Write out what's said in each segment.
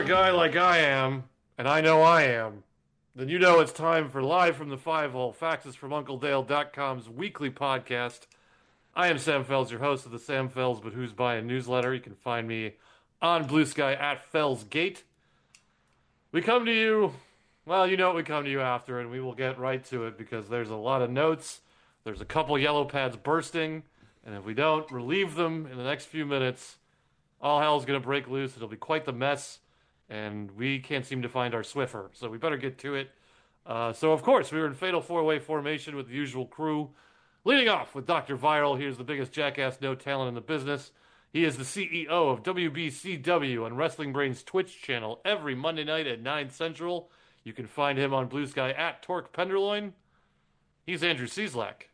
a guy like I am, and I know I am, then you know it's time for Live from the Five Hole, Faxes from UncleDale.com's weekly podcast. I am Sam Fells, your host of the Sam Fells But Who's Buying newsletter. You can find me on Blue Sky at Fellsgate. We come to you, well, you know what we come to you after, and we will get right to it because there's a lot of notes. There's a couple yellow pads bursting, and if we don't relieve them in the next few minutes, all hell's going to break loose. It'll be quite the mess, and we can't seem to find our Swiffer, so we better get to it. So, of course, we were in fatal four-way formation with the usual crew. Leading off with Dr. Viral, here's the biggest jackass no talent in the business. He is the CEO of WBCW on Wrestling Brain's Twitch channel every Monday night at 9 Central. You can find him on Blue Sky at Torque Penderloin. He's Andrew Cieslak.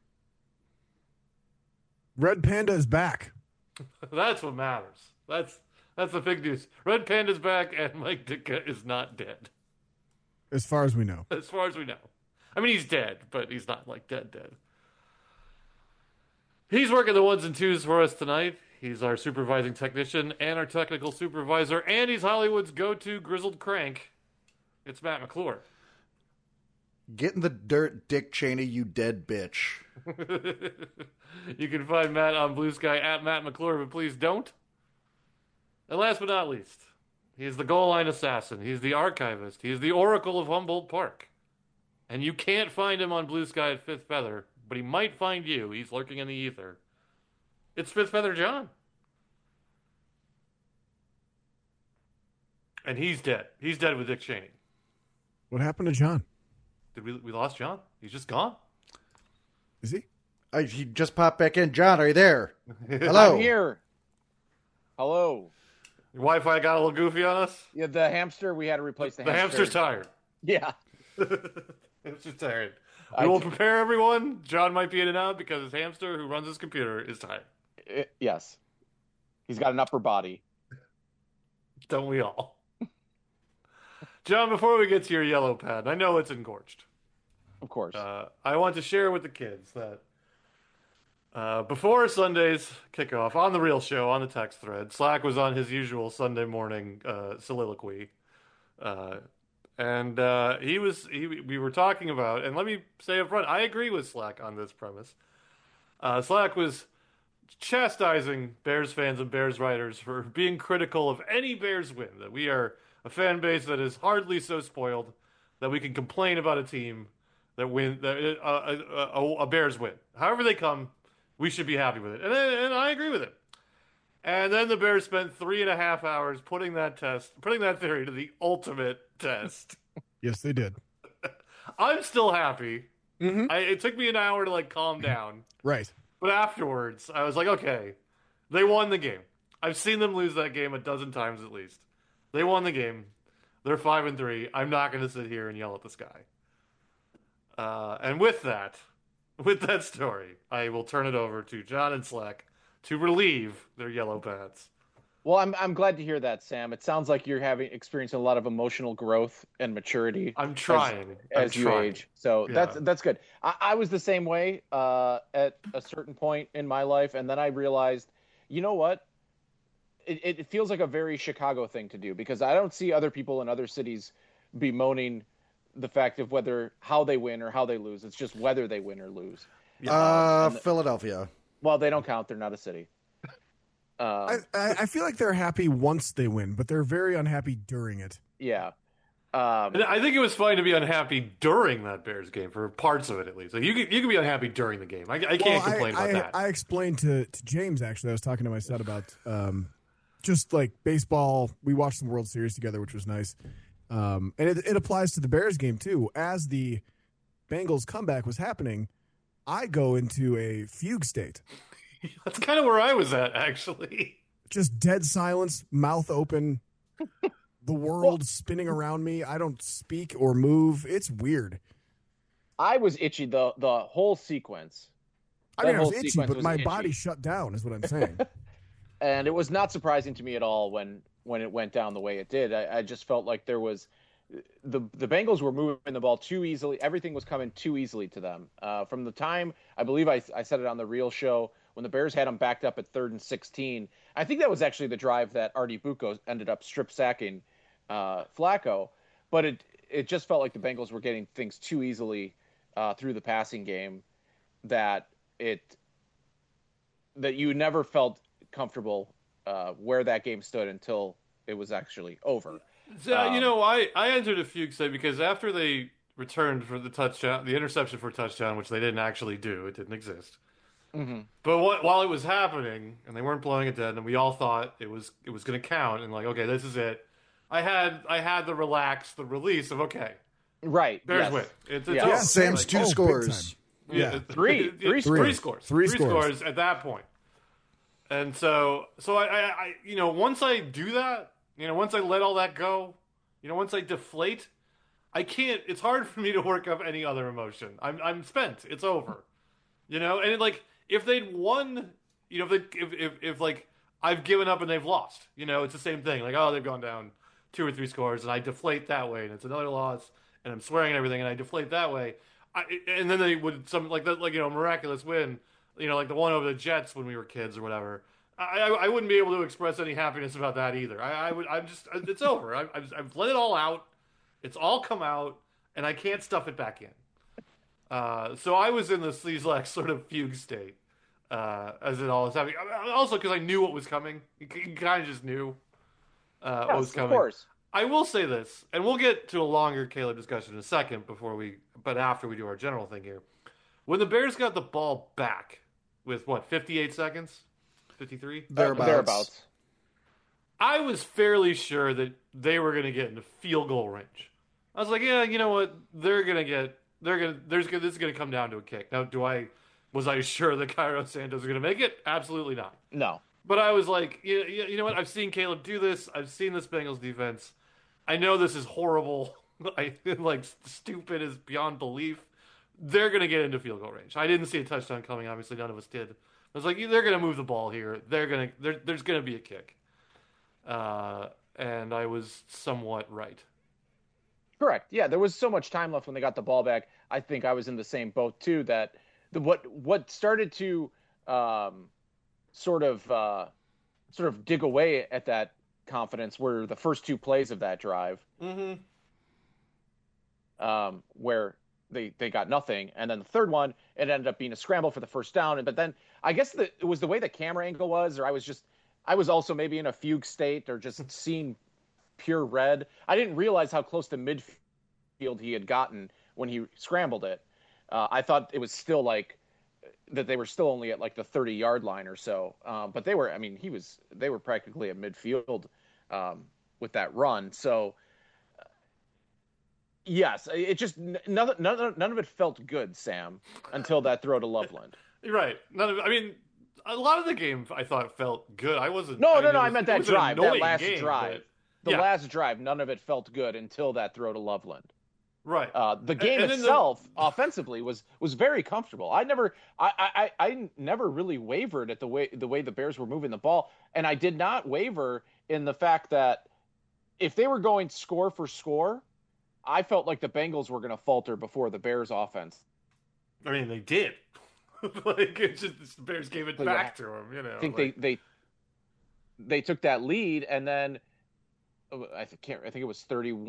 Red Panda is back. That's what matters. That's the big news. Red Panda's back, and Mike Ditka is not dead. As far as we know. As far as we know. I mean, he's dead, but he's not, like, dead. He's working the ones and twos for us tonight. He's our supervising technician and our technical supervisor, and he's Hollywood's go-to grizzled crank. It's Matt McClure. Get in the dirt, Dick Cheney, you dead bitch. You can find Matt on Blue Sky at Matt McClure, but please don't. And last but not least, he's the goal line assassin. He's the archivist. He's the Oracle of Humboldt Park. And you can't find him on Blue Sky at Fifth Feather, but he might find you. He's lurking in the ether. It's Fifth Feather John. And he's dead. He's dead with Dick Cheney. What happened to John? Did we lost John? He's just gone? Is he? He just popped back in. John, are you there? Hello. I'm here. Hello. Your Wi-Fi got a little goofy on us? Yeah, the hamster, we had to replace the hamster. The hamster's tired. Yeah. Hamster's tired. We will prepare everyone. John might be in and out because his hamster, who runs his computer, is tired. Yes. He's got an upper body. Don't we all? John, before we get to your yellow pad, I know it's engorged. Of course. I want to share with the kids that before Sunday's kickoff, on the Real Show, on the text thread, Slack was on his usual Sunday morning soliloquy. And we were talking about, and let me say up front, I agree with Slack on this premise. Slack was chastising Bears fans and Bears writers for being critical of any Bears win, that we are a fan base that is hardly so spoiled that we can complain about a team that a Bears win. However they come, we should be happy with it. And I agree with it. And then the Bears spent 3.5 hours putting that theory to the ultimate test. Yes, they did. I'm still happy. Mm-hmm. It took me an hour to calm down. Right. But afterwards, I was like, okay, they won the game. I've seen them lose that game a dozen times at least. They won the game. They're 5-3. I'm not going to sit here and yell at the sky. And with that story, I will turn it over to John and Slack to relieve their yellow pads. Well, I'm glad to hear that, Sam. It sounds like you're experiencing a lot of emotional growth and maturity. I'm trying as you age. So yeah. That's good. I was the same way at a certain point in my life, and then I realized, you know what? It feels like a very Chicago thing to do because I don't see other people in other cities bemoaning the fact of how they win or how they lose. It's just whether they win or lose. Philadelphia. Well, they don't count. They're not a city. I feel like they're happy once they win, but they're very unhappy during it. Yeah. And I think it was fine to be unhappy during that Bears game, for parts of it at least. Like you can be unhappy during the game. I can't complain about that. I explained to James, actually. I was talking to my son about just like baseball. We watched some World Series together, which was nice. And it applies to the Bears game, too. As the Bengals comeback was happening, I go into a fugue state. That's kind of where I was at, actually. Just dead silence, mouth open, the world spinning around me. I don't speak or move. It's weird. I was itchy the whole sequence. I mean, I was itchy, but my body shut down, is what I'm saying. And it was not surprising to me at all when it went down the way it did. I just felt like there was the Bengals were moving the ball too easily. Everything was coming too easily to them. From the time, I believe I said it on the Real Show, when the Bears had them backed up at 3rd and 16. I think that was actually the drive that Artie Bucco ended up strip sacking Flacco, but it just felt like the Bengals were getting things too easily through the passing game that you never felt comfortable where that game stood until it was actually over. So, I entered a fugue state because after they returned for the touchdown, the interception for a touchdown, which they didn't actually do, it didn't exist. Mm-hmm. But while it was happening, and they weren't blowing it dead, and we all thought it was going to count, and like, okay, this is it. I had the release of okay, right? Bears yes. win. It's Yeah. over. Sam's Like, two scores. Yeah. Three scores. Three Three scores. scores at that point. And so I once I do that, once I let all that go, once I deflate, I can't. It's hard for me to work up any other emotion. I'm spent. It's over. And like if they'd won, if like I've given up and they've lost, it's the same thing. Like, oh, they've gone down 2 or 3 scores, and I deflate that way, and it's another loss, and I'm swearing and everything, and I deflate that way. And then they would miraculous win, like the one over the Jets when we were kids or whatever. I wouldn't be able to express any happiness about that either. It's over. I've let it all out. It's all come out, and I can't stuff it back in. So I was in the Sleazelack sort of fugue state as it all was happening. Also because I knew what was coming. You kind of just knew what was coming. Of course. I will say this, and we'll get to a longer Caleb discussion in a second but after we do our general thing here. When the Bears got the ball back with 58 seconds? 53? Thereabouts. I was fairly sure that they were going to get into field goal range. I was like, yeah, you know what? This is going to come down to a kick. Now, was I sure that Cairo Santos was going to make it? Absolutely not. No. But I was like, you know what? I've seen Caleb do this. I've seen this Bengals defense. I know this is horrible. Stupid is beyond belief. They're going to get into field goal range. I didn't see a touchdown coming. Obviously, none of us did. I was like, they're going to move the ball here. There's going to be a kick. And I was somewhat right. Correct. Yeah, there was so much time left when they got the ball back. I think I was in the same boat too. That what started to sort of dig away at that confidence were the first 2 plays of that drive, where they got nothing, and then the third one it ended up being a scramble for the first down. But then I guess it was the way the camera angle was, or I was also maybe in a fugue state or just seeing pure red. I didn't realize how close to midfield he had gotten when he scrambled it. I thought it was still like that they were still only at like the 30-yard line or so. But they were practically at midfield with that run. So yes, it just none of it felt good, Sam, until that throw to Loveland. Right. A lot of the game I thought felt good. I wasn't. No. I meant that drive, that last drive. The last drive, none of it felt good until that throw to Loveland. Right. The game itself, offensively, was very comfortable. I never really wavered at the way the Bears were moving the ball, and I did not waver in the fact that if they were going score for score, I felt like the Bengals were going to falter before the Bears offense. I mean, they did. It's just the Bears gave it back to them. I think they took that lead, and then I think it was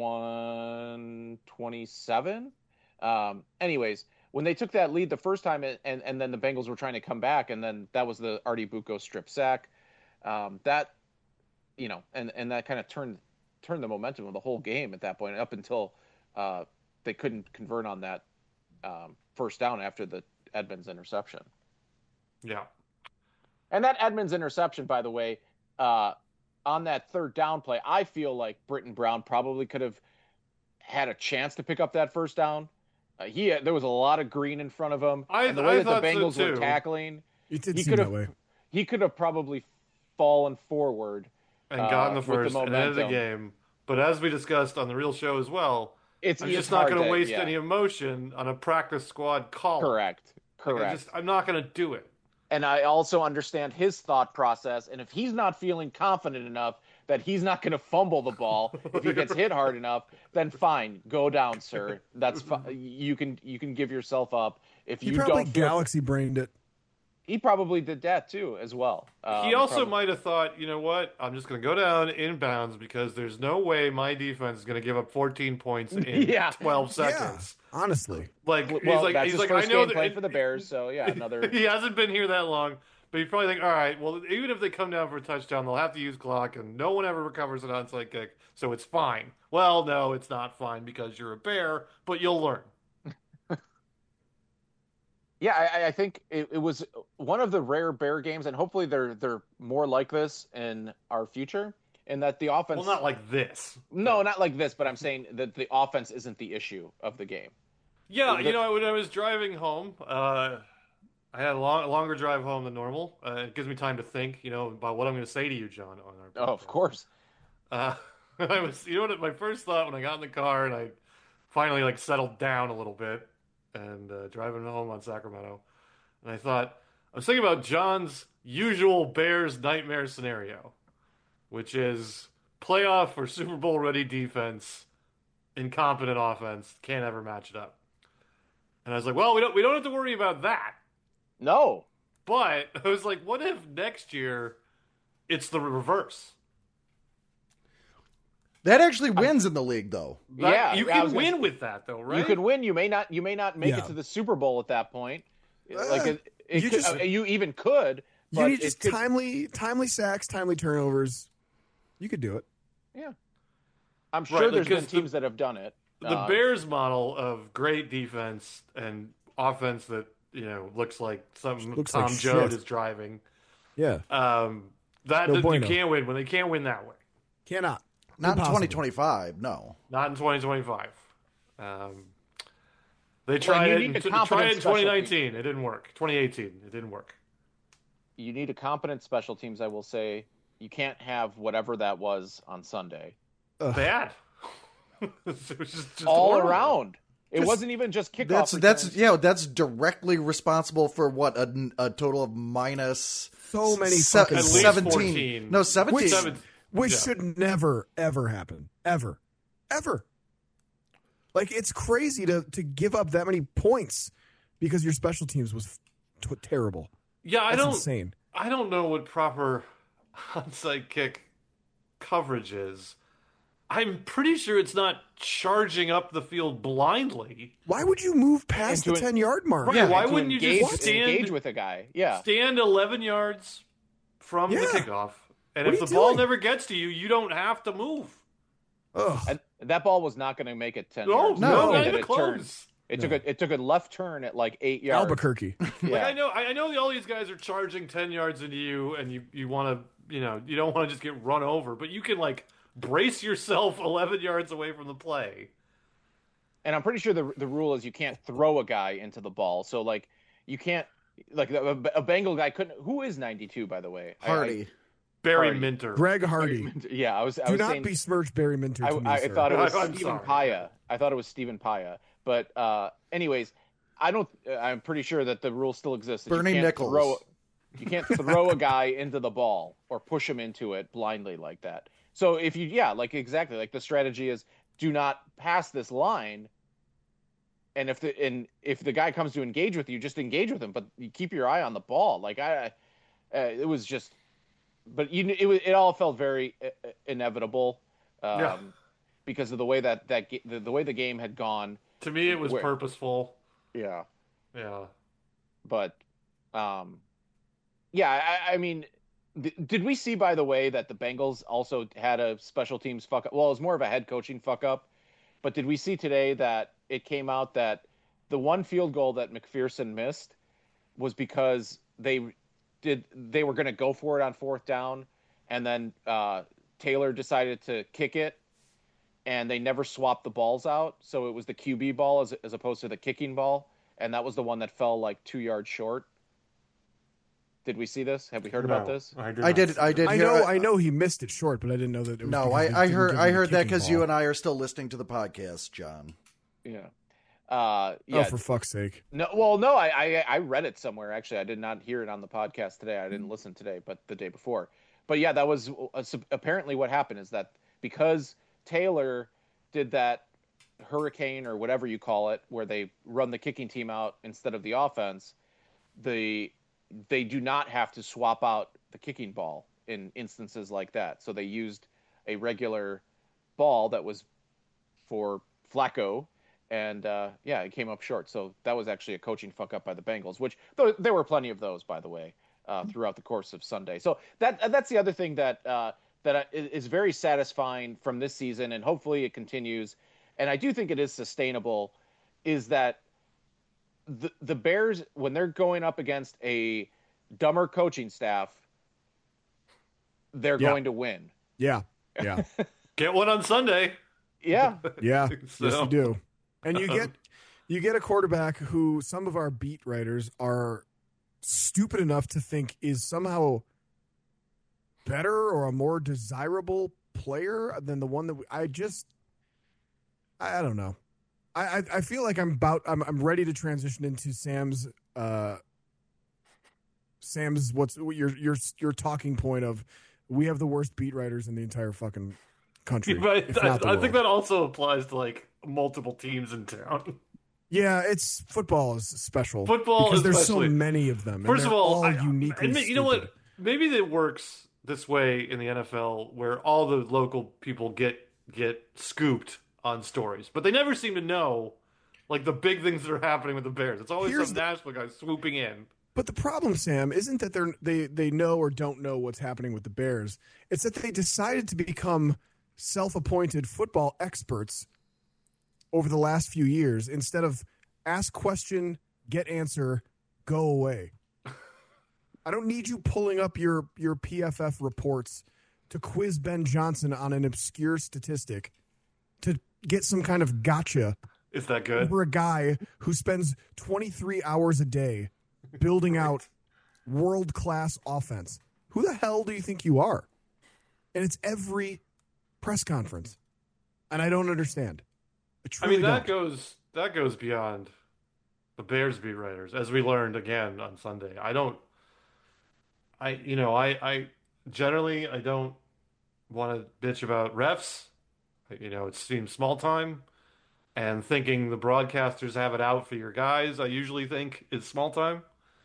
31-27. Anyways, when they took that lead the first time, and then the Bengals were trying to come back, and then that was the Artie Bucco strip sack. And that kind of turned the momentum of the whole game at that point, up until they couldn't convert on that first down after the Edmonds interception. Yeah. And that Edmonds interception, by the way, on that third down play, I feel like Britton Brown probably could have had a chance to pick up that first down. There was a lot of green in front of him. And the way that the Bengals were tackling, it did seem that way. He could have probably fallen forward and gotten the first and ended the game. But as we discussed on the real show as well, I'm just not going to waste any emotion on a practice squad call. Correct. I'm not going to do it. And I also understand his thought process. And if he's not feeling confident enough that he's not going to fumble the ball if he gets hit hard enough, then fine, go down, sir. That's you can give yourself up. If he you probably don't galaxy brained it. he probably did that too, as well. He also Probably- might have thought, you know what? I'm just going to go down inbounds because there's no way my defense is going to give up 14 points in Yeah. 12 Yeah, seconds. honestly. Like Well, that's he's his like, first I know game that playing for the Bears, so yeah, another. he hasn't been here that long, but you probably think, all right, well, even if they come down for a touchdown, they'll have to use clock, and no one ever recovers an onside kick, so it's fine. Well, no, it's not fine because you're a Bear, but you'll learn. Yeah, I think it was one of the rare Bear games, and hopefully they're more like this in our future. In that the offense, Well, not like this. no, not like this, but I'm saying that the offense isn't the issue of the game. Yeah, you know, when I was driving home, I had a longer drive home than normal. It gives me time to think, you know, about what I'm going to say to you, John. On our Oh, of podcast. course. I was, you know, what my first thought when I got in the car and I finally like settled down a little bit and driving home on Sacramento, and I thought I was thinking about John's usual Bears nightmare scenario, which is playoff or Super Bowl ready defense, incompetent offense, can't ever match it up. And I was like, well, we don't have to worry about that. No, But I was like, what if next year it's the reverse? That actually wins in the league, though. Yeah, You I can was gonna win say- with that, though, right? you could win. You may not make Yeah. it to the Super Bowl at that point. Like you just- you even could. You But need it just could, timely sacks, timely turnovers. You could do it. I'm sure Right, there's been because teams that have done it. The Bears model of great defense and offense that, you know, looks like something Looks Tom like Joad shit. is driving. Yeah, That No you bueno. can't win when they can't win that way. cannot. Not in Impossible. 2025, no. Not in 2025. They tried you it. need a Tried competent it in special 2019. It didn't work. 2018. It didn't work. You need a competent special teams. I will say you can't have whatever that was on Sunday. Bad. It was just All horrible. around. It Just- wasn't even just kickoff. That's directly responsible for what a total of minus So many se- fucking At least 17. 14. No, 17. Which Yeah. should never ever happen. Ever. Like, it's crazy to give up that many points because your special teams was terrible. Yeah, That's insane. I don't know what proper onside kick coverage is. I'm pretty sure it's not charging up the field blindly. Why would you move past the Into an- 10-yard mark? Right, Yeah. why And to wouldn't you engage, just engage with a guy? Yeah. stand 11 yards from the Yeah. kickoff? And What if are the you ball doing? never gets to you, you don't have to move. Ugh. And that ball was not going to make it 10 No, yards. no, The not way that even it turned. close. It took a left turn at like 8 yards. Albuquerque. Yeah. Like I know all these guys are charging 10 yards into you, and you want to, you know, you don't want to just get run over, but you can like brace yourself 11 yards away from the play. And I'm pretty sure the rule is you can't throw a guy into the ball. So like you can't like a Bengal guy couldn't. Who is 92 by the way? Hardy. Barry Hardy. Minter. Greg Hardy. Yeah, I was Do not saying, besmirch Barry Minter to me, I sir. thought it was I'm Stephen sorry. Paya. I thought it was Stephen Paya. But anyways, I'm pretty sure that the rule still exists. that Bernie you can't Nichols. You can't throw a guy into the ball or push him into it blindly like that. So if like exactly, like the strategy is do not pass this line. And if the guy comes to engage with you, just engage with him, but you keep your eye on the ball. Like it was just, but it all felt very inevitable, Yeah. because of the way the way the game had gone. To me, it was Where- purposeful. Yeah. Yeah. But, yeah, I mean, did we see, by the way, that the Bengals also had a special teams fuck up? Well, it was more of a head coaching fuck up. But did we see today that it came out that the one field goal that McPherson missed was because they were going to go for it on fourth down, and then Taylor decided to kick it, and they never swapped the balls out. So it was the QB ball as opposed to the kicking ball, and that was the one that fell like 2 yards short. Did we see this? Have we heard about No, this? I not. did I know he missed it short, but I didn't know that it was No, because they I didn't heard give I him the heard that kicking because ball. you and I are still listening to the podcast, John. Yeah. Oh, Yeah. for fuck's sake. No, well, no, I read it somewhere. Actually, I did not hear it on the podcast today. I didn't listen today, but the day before. But yeah, that was apparently what happened is that because Taylor did that hurricane or whatever you call it, where they run the kicking team out instead of the offense, the they do not have to swap out the kicking ball in instances like that. So they used a regular ball that was for Flacco, and it came up short. So that was actually a coaching fuck up by the Bengals, which there were plenty of those, by the way, throughout the course of Sunday. So that's the other thing that is very satisfying from this season, and hopefully it continues. And I do think it is sustainable, is that the Bears, when they're going up against a dumber coaching staff, they're going to win. Yeah. Get one on Sunday. Yeah. Yeah. So. Yes, you do. And you get a quarterback who some of our beat writers are stupid enough to think is somehow better or a more desirable player than the one that I don't know. I feel like I'm ready to transition into Sam's what's your talking point of we have the worst beat writers in the entire fucking country. But I think that also applies to like multiple teams in town. Yeah, it's football is special. Football because there's especially. So many of them. First of all, uniquely. You know what? Maybe it works this way in the NFL, where all the local people get scooped on stories, but they never seem to know like the big things that are happening with the Bears. It's always some national guy swooping in. But the problem, Sam, isn't that they know or don't know what's happening with the Bears. It's that they decided to become self-appointed football experts over the last few years instead of ask question, get answer, go away. I don't need you pulling up your PFF reports to quiz Ben Johnson on an obscure statistic to get some kind of gotcha. Is that good? Over a guy who spends 23 hours a day building out world-class offense. Who the hell do you think you are? And it's every press conference. And I don't understand. I mean, that goes beyond the Bears beat writers, as we learned again on Sunday. I generally I don't want to bitch about refs. It seems small time. And thinking the broadcasters have it out for your guys, I usually think is small time.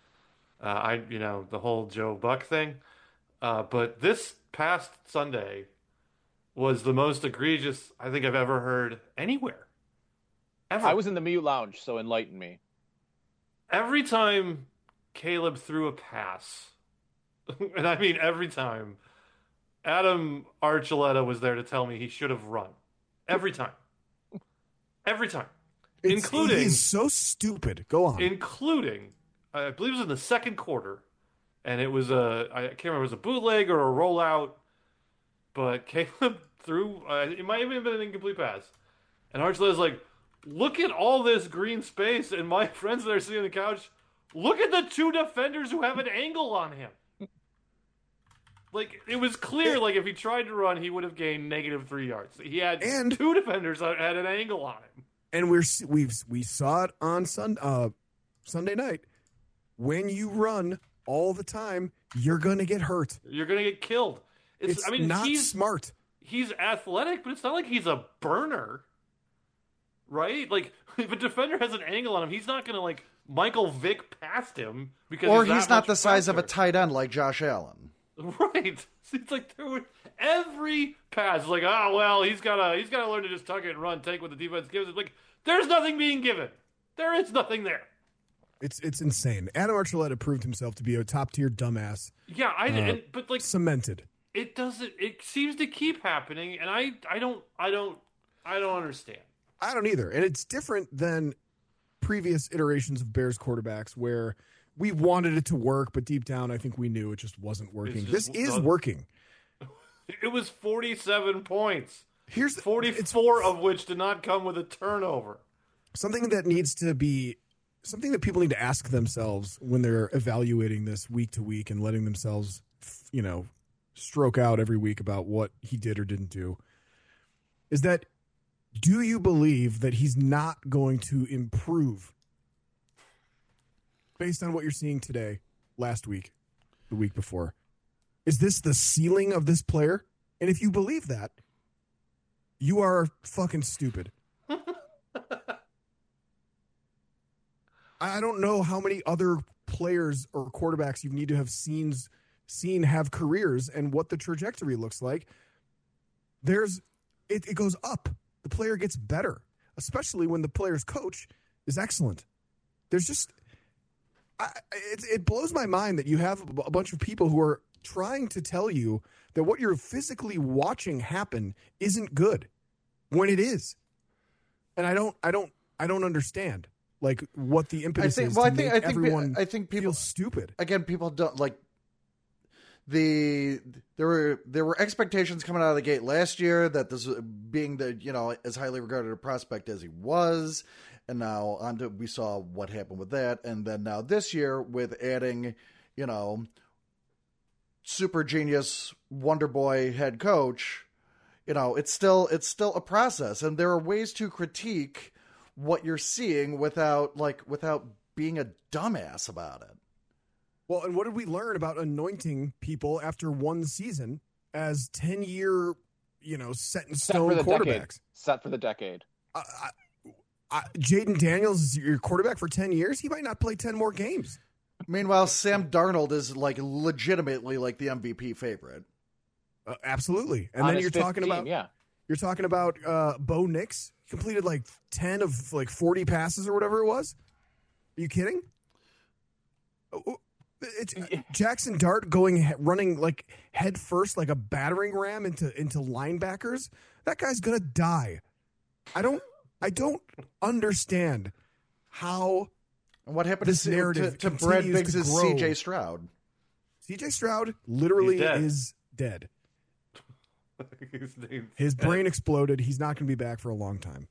The whole Joe Buck thing. But this past Sunday was the most egregious I think I've ever heard anywhere. Ever. I was in the mute lounge, so enlighten me. Every time Caleb threw a pass, and I mean every time, Adam Archuleta was there to tell me he should have run. Every time. Every time. Including... He's so stupid. Go on. Including, I believe it was in the second quarter, and it was I can't remember if it was a bootleg or a rollout, but Caleb threw, it might have even been an incomplete pass. And Archuleta's like, look at all this green space, and my friends that are sitting on the couch, look at the two defenders who have an angle on him. Like, it was clear, like, if he tried to run, he would have gained -3 yards. He had two defenders that had an angle on him. And we saw it on Sunday night. When you run all the time, you're going to get hurt. You're going to get killed. It's not smart. He's athletic, but it's not like he's a burner. Right? Like, if a defender has an angle on him, he's not going to, like, Michael Vick past him. Because he's not the size of a tight end like Josh Allen. Right. It's like every pass is like, oh well, he's gotta learn to just tuck it and run, take what the defense gives. It's like there's nothing being given. There is nothing there. It's insane. Adam Archuleta proved himself to be a top tier dumbass. Yeah, but like cemented. It doesn't. It seems to keep happening, and I don't understand. I don't either, and it's different than previous iterations of Bears quarterbacks where we wanted it to work, but deep down, I think we knew it just wasn't working. This is working. It was 47 points. Here's 44 of which did not come with a turnover. Something that people need to ask themselves when they're evaluating this week to week and letting themselves, stroke out every week about what he did or didn't do, is that do you believe that he's not going to improve based on what you're seeing today, last week, the week before? Is this the ceiling of this player? And if you believe that, you are fucking stupid. I don't know how many other players or quarterbacks you need to have seen have careers and what the trajectory looks like, it goes up. The player gets better, especially when the player's coach is excellent. There's just it blows my mind that you have a bunch of people who are trying to tell you that what you're physically watching happen isn't good when it is. And I don't understand like what the impetus is to make everyone feel stupid. Again, people don't like there were expectations coming out of the gate last year that this being the as highly regarded a prospect as he was, and now we saw what happened with that, and then now this year with adding super genius Wonder Boy head coach, it's still a process, and there are ways to critique what you're seeing without being a dumbass about it. Well, and what did we learn about anointing people after one season as 10-year, set in stone quarterbacks? Set for the decade. Jaden Daniels is your quarterback for 10 years. He might not play 10 more games. Meanwhile, Sam Darnold is legitimately the MVP favorite. Absolutely. And then you're talking about Bo Nix completed 10 of 40 passes or whatever it was. Are you kidding? It's Jackson Dart running head first like a battering ram into linebackers. That guy's gonna die. I don't understand how. And what happened to Brad Biggs' CJ Stroud? CJ Stroud literally is dead. His brain exploded. He's not going to be back for a long time.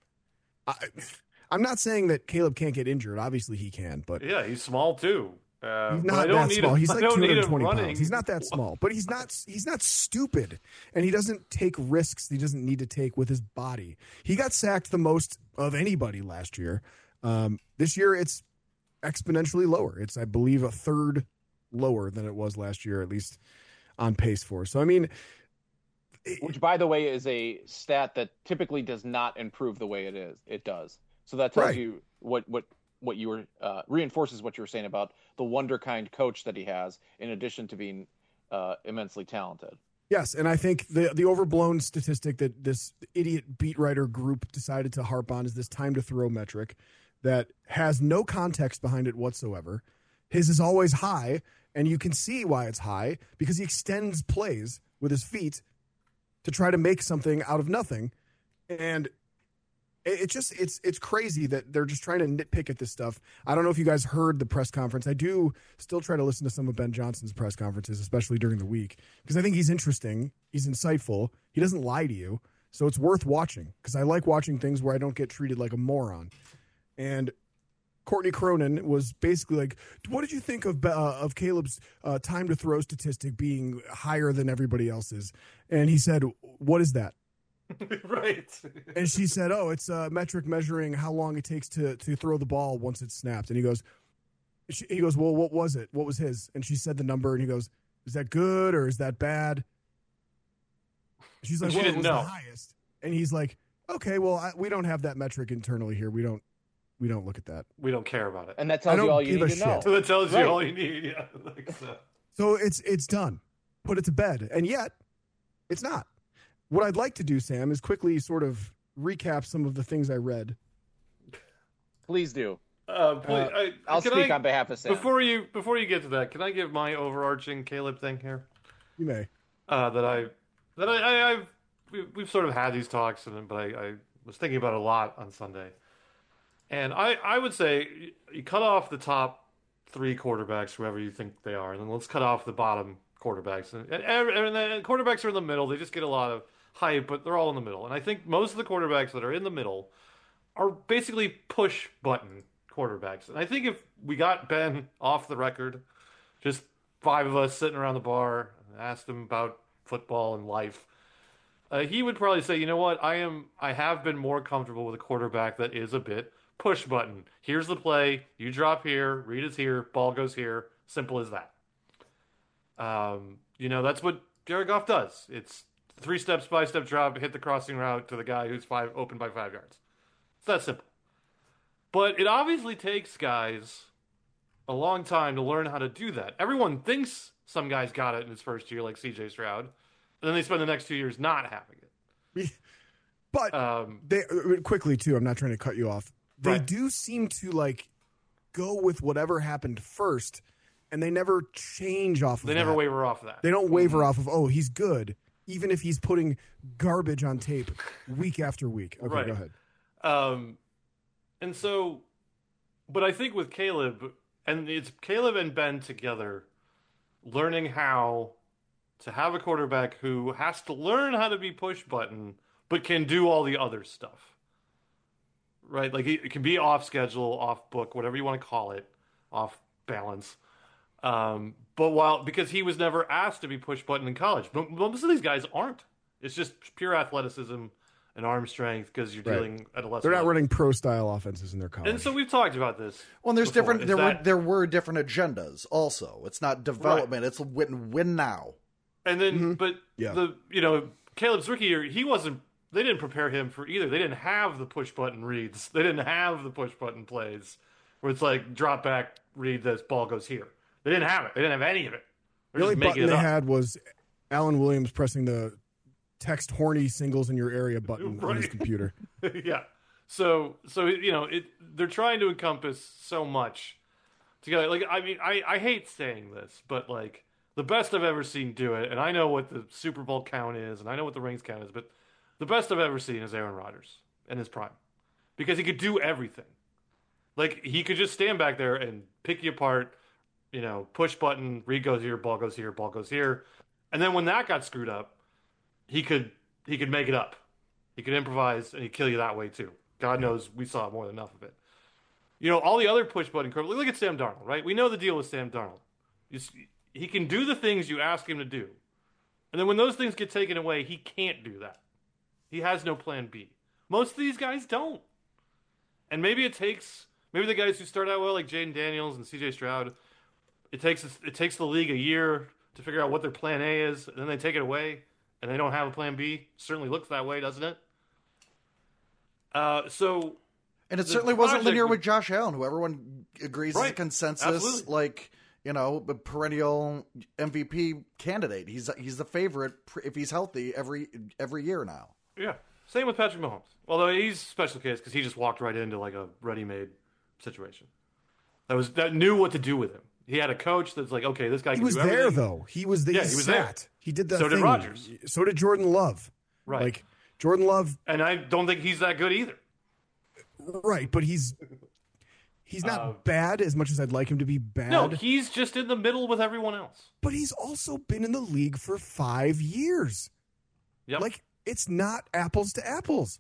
I'm not saying that Caleb can't get injured. Obviously he can, but yeah, he's small too. He's not that small. He's 220 pounds. He's not that small, but he's not stupid, and he doesn't take risks he doesn't need to take with his body. He got sacked the most of anybody last year. This year it's exponentially lower. It's, I believe, a third lower than it was last year, at least on pace for. So, I mean, which, by the way, is a stat that typically does not improve the way it does. So that tells you what you were reinforces what you were saying about the wonderkind coach that he has, in addition to being immensely talented. Yes, and I think the overblown statistic that this idiot beat writer group decided to harp on is this time to throw metric that has no context behind it whatsoever. His is always high, and you can see why it's high, because he extends plays with his feet to try to make something out of nothing. And it's crazy that they're just trying to nitpick at this stuff. I don't know if you guys heard the press conference. I do still try to listen to some of Ben Johnson's press conferences, especially during the week, because I think he's interesting. He's insightful. He doesn't lie to you. So it's worth watching, because I like watching things where I don't get treated like a moron. And Courtney Cronin was basically like, what did you think of Caleb's time to throw statistic being higher than everybody else's? And he said, what is that? Right. And she said, oh, it's a metric measuring how long it takes to throw the ball once it's snapped. And he goes, well, what was it? What was his? And she said the number, and he goes, is that good or is that bad? She's like, well, it was the highest. And he's like, okay, well, we don't have that metric internally here. We don't look at that. We don't care about it. And that tells you all you need to know. That tells you all you need. Yeah. So it's done. Put it to bed. And yet, it's not. What I'd like to do, Sam, is quickly sort of recap some of the things I read. Please do. I'll speak on behalf of Sam. Before you get to that, can I give my overarching Caleb thing here? You may. We've sort of had these talks, but I was thinking about it a lot on Sunday. And I would say you cut off the top three quarterbacks, whoever you think they are, and then let's cut off the bottom quarterbacks. And quarterbacks are in the middle. They just get a lot of hype, but they're all in the middle. And I think most of the quarterbacks that are in the middle are basically push button quarterbacks. And I think if we got Ben off the record, just five of us sitting around the bar, and asked him about football and life, he would probably say, you know what, I have been more comfortable with a quarterback that is a bit push button. Here's the play. You drop here. Read is here. Ball goes here. Simple as that. That's what Jared Goff does. It's 3 steps, 5-step drop, hit the crossing route to the guy who's open by 5 yards. It's that simple. But it obviously takes guys a long time to learn how to do that. Everyone thinks some guys got it in his first year, like C.J. Stroud, and then they spend the next 2 years not having it. But they quickly too. I'm not trying to cut you off. They Right. do seem to like go with whatever happened first, and they never change off of They that. never waver off of that. They don't waver off of, oh, he's good, even if he's putting garbage on tape week after week. Okay, Right. go ahead. And so, but I think with Caleb, and it's Caleb and Ben together, learning how to have a quarterback who has to learn how to be push button, but can do all the other stuff. Right? Like it can be off schedule, off book, whatever you want to call it, off balance. But because he was never asked to be push button in college, but most of these guys aren't. It's just pure athleticism and arm strength because you're dealing at a lesser They're not level. running pro style offenses in their college. And so we've talked about this. Well, and there's before, different. is There were different agendas. Also, it's not development. It's win now. And then, but Yeah. Caleb's rookie year, he wasn't. They didn't prepare him for either. They didn't have the push button reads. They didn't have the push button plays where it's like drop back, read this, ball goes here. They didn't have it. They didn't have any of it. They're the only just making button it they up. had was Alan Williams pressing the text horny singles in your area button on his Right. computer. Yeah. So they're trying to encompass so much together. Like, I mean, I hate saying this, but like the best I've ever seen do it, and I know what the Super Bowl count is, and I know what the rings count is, but the best I've ever seen is Aaron Rodgers in his prime because he could do everything. Like he could just stand back there and pick you apart, push button, read goes here, ball goes here, ball goes here, and then when that got screwed up, he could make it up. He could improvise and he'd kill you that way too. God knows we saw more than enough of it. All the other push button curve. Look at Sam Darnold, right? We know the deal with Sam Darnold. He can do the things you ask him to do, and then when those things get taken away, he can't do that. He has no plan B. Most of these guys don't. And maybe the guys who start out well, like Jaden Daniels and C.J. Stroud, it takes the league a year to figure out what their plan A is, and then they take it away, and they don't have a plan B. Certainly looks that way, doesn't it? And it certainly wasn't linear with Josh Allen, who everyone agrees is a consensus, Absolutely. a perennial MVP candidate. He's the favorite if he's healthy every year now. Yeah. Same with Patrick Mahomes. Although he's a special case because he just walked right into like a ready-made situation. That knew what to do with him. He had a coach that's like, okay, this guy can do everything. He was there though. He was there. He was there. He did that. So did Rodgers. So did Jordan Love. Right. Like Jordan Love. And I don't think he's that good either. Right, but he's not bad as much as I'd like him to be bad. No, he's just in the middle with everyone else. But he's also been in the league for 5 years. Yep. Like it's not apples to apples.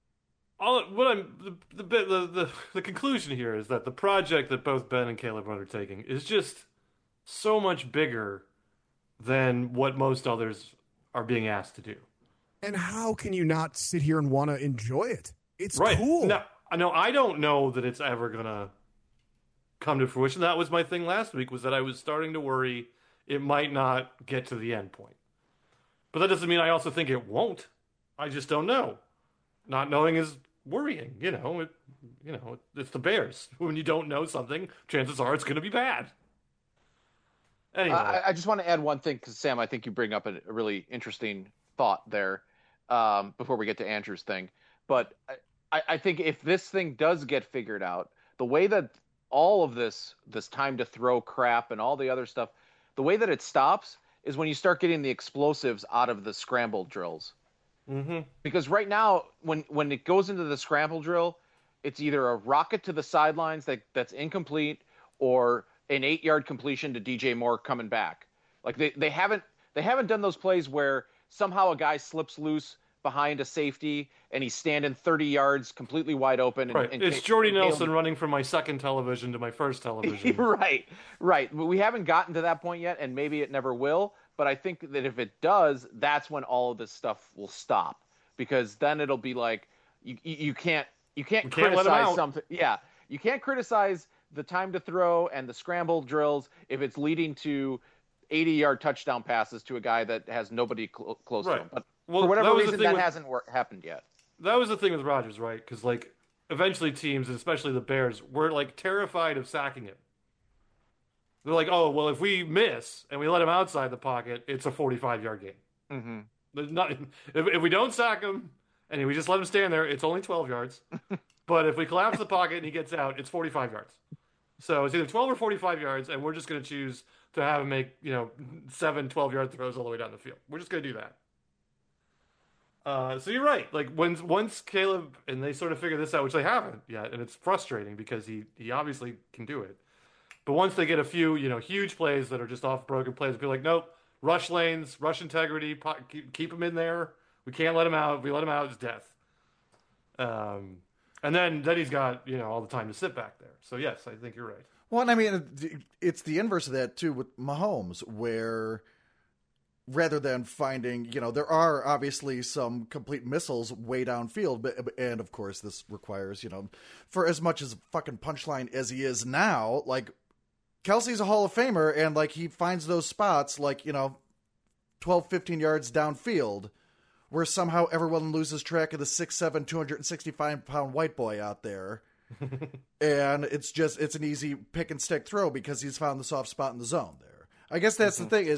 The conclusion here is that the project that both Ben and Caleb are undertaking is just so much bigger than what most others are being asked to do. And how can you not sit here and want to enjoy it? It's Right. cool. Now, I don't know that it's ever gonna come to fruition. That was my thing last week, was that I was starting to worry it might not get to the end point. But that doesn't mean I also think it won't. I just don't know. Not knowing is worrying. It's the Bears. When you don't know something, chances are it's going to be bad. Anyway, I just want to add one thing because Sam, I think you bring up a really interesting thought there before we get to Andrew's thing. But I think if this thing does get figured out, the way that all of this time to throw crap and all the other stuff, the way that it stops is when you start getting the explosives out of the scramble drills. mm-hmm. Because right now, when it goes into the scramble drill, it's either a rocket to the sidelines that's incomplete or an 8-yard completion to DJ Moore coming back. Like they haven't done those plays where somehow a guy slips loose behind a safety and he's standing 30 yards completely wide open. Right. It's Jordy Nelson running from my second television to my first television. Right. But we haven't gotten to that point yet, and maybe it never will. But I think that if it does, that's when all of this stuff will stop, because then it'll be like you can't criticize something. Yeah, you can't criticize the time to throw and the scramble drills if it's leading to 80-yard touchdown passes to a guy that has nobody close to him. But for whatever reason, that hasn't happened yet. That was the thing with Rodgers, right? Because eventually teams, and especially the Bears, were terrified of sacking him. They're like, oh, well, if we miss and we let him outside the pocket, it's a 45-yard game. Mm-hmm. There's not if we don't sack him and we just let him stand there, it's only 12 yards. But if we collapse the pocket and he gets out, it's 45 yards. So it's either 12 or 45 yards, and we're just going to choose to have him make 7 12-yard throws all the way down the field. We're just going to do that. So you're right. Like once Caleb and they sort of figure this out, which they haven't yet, and it's frustrating because he obviously can do it. But once they get a few huge plays that are just off broken plays, be like, nope, rush lanes, rush integrity, keep him in there. We can't let him out. If we let him out, it's death. And then he's got all the time to sit back there. So yes, I think you're right. Well, and I mean, it's the inverse of that too with Mahomes, where rather than finding, there are obviously some complete missiles way downfield, and of course this requires, for as much as fucking punchline as he is now, like Kelsey's a Hall of Famer, and like he finds those spots like 12, 15 yards downfield where somehow everyone loses track of the 6'7", 265-pound white boy out there. And it's an easy pick and stick throw because he's found the soft spot in the zone there. I guess that's the thing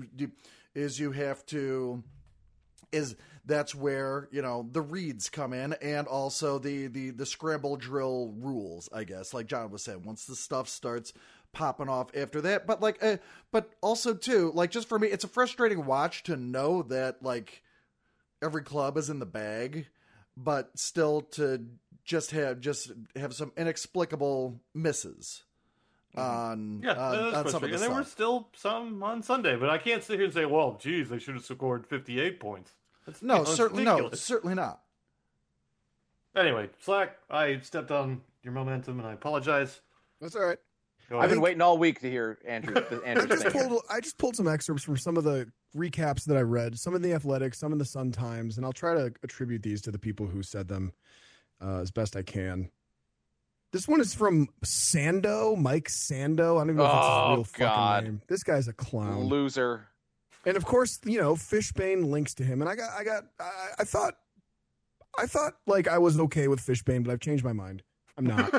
that's where, the reads come in, and also the scramble drill rules, I guess, like John was saying, once the stuff starts popping off after that. But but also too, like, just for me, it's a frustrating watch to know that like every club is in the bag, but still to just have some inexplicable misses on some of the and there stuff. were still some on Sunday, but I can't sit here and say, well, geez, they should have scored 58 points. Certainly not. Anyway, Slack, I stepped on your momentum, and I apologize. That's all right. I've been waiting all week to hear Andrew's thing. I just pulled some excerpts from some of the recaps that I read, some in the Athletic, some in the Sun Times, and I'll try to attribute these to the people who said them as best I can. This one is from Sando, Mike Sando. I don't even know if it's his real fucking name. This guy's a clown. Loser. And of course, Fishbane links to him. And I thought like I was okay with Fishbane, but I've changed my mind. I'm not.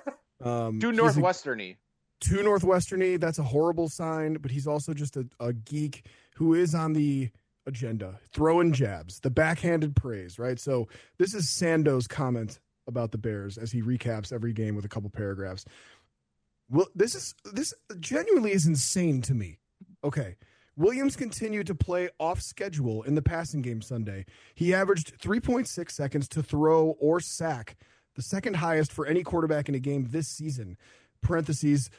Too Northwestern-y. Too Northwestern-y. That's a horrible sign, but he's also just a geek who is on the agenda, throwing jabs, the backhanded praise, right? So this is Sando's comment about the Bears as he recaps every game with a couple paragraphs. Well, this genuinely is insane to me. Okay. Williams continued to play off schedule in the passing game Sunday. He averaged 3.6 seconds to throw or sack, the second highest for any quarterback in a game this season. Parentheses,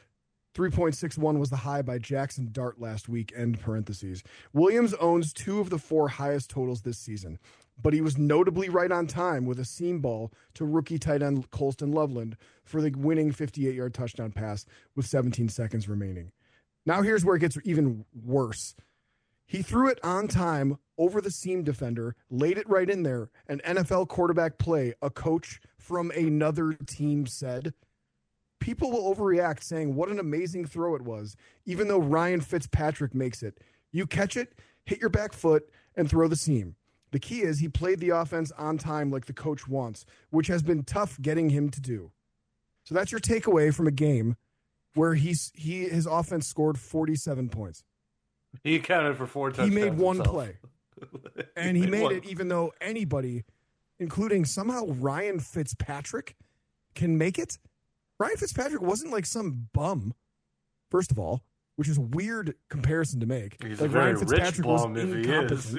3.61 was the high by Jackson Dart last week, end parentheses. Williams owns 2 of the 4 highest totals this season, but he was notably right on time with a seam ball to rookie tight end Colston Loveland for the winning 58-yard touchdown pass with 17 seconds remaining. Now here's where it gets even worse. He threw it on time over the seam defender, laid it right in there, an NFL quarterback play, a coach from another team said. People will overreact saying what an amazing throw it was, even though Ryan Fitzpatrick makes it. You catch it, hit your back foot, and throw the seam. The key is he played the offense on time like the coach wants, which has been tough getting him to do. So that's your takeaway from a game where his offense scored 47 points. He accounted for 4 touchdowns. He made one himself. play. And he made it even though anybody, including somehow Ryan Fitzpatrick, can make it. Ryan Fitzpatrick wasn't like some bum, first of all, which is a weird comparison to make. He's like a very Ryan Fitzpatrick rich bum if he is.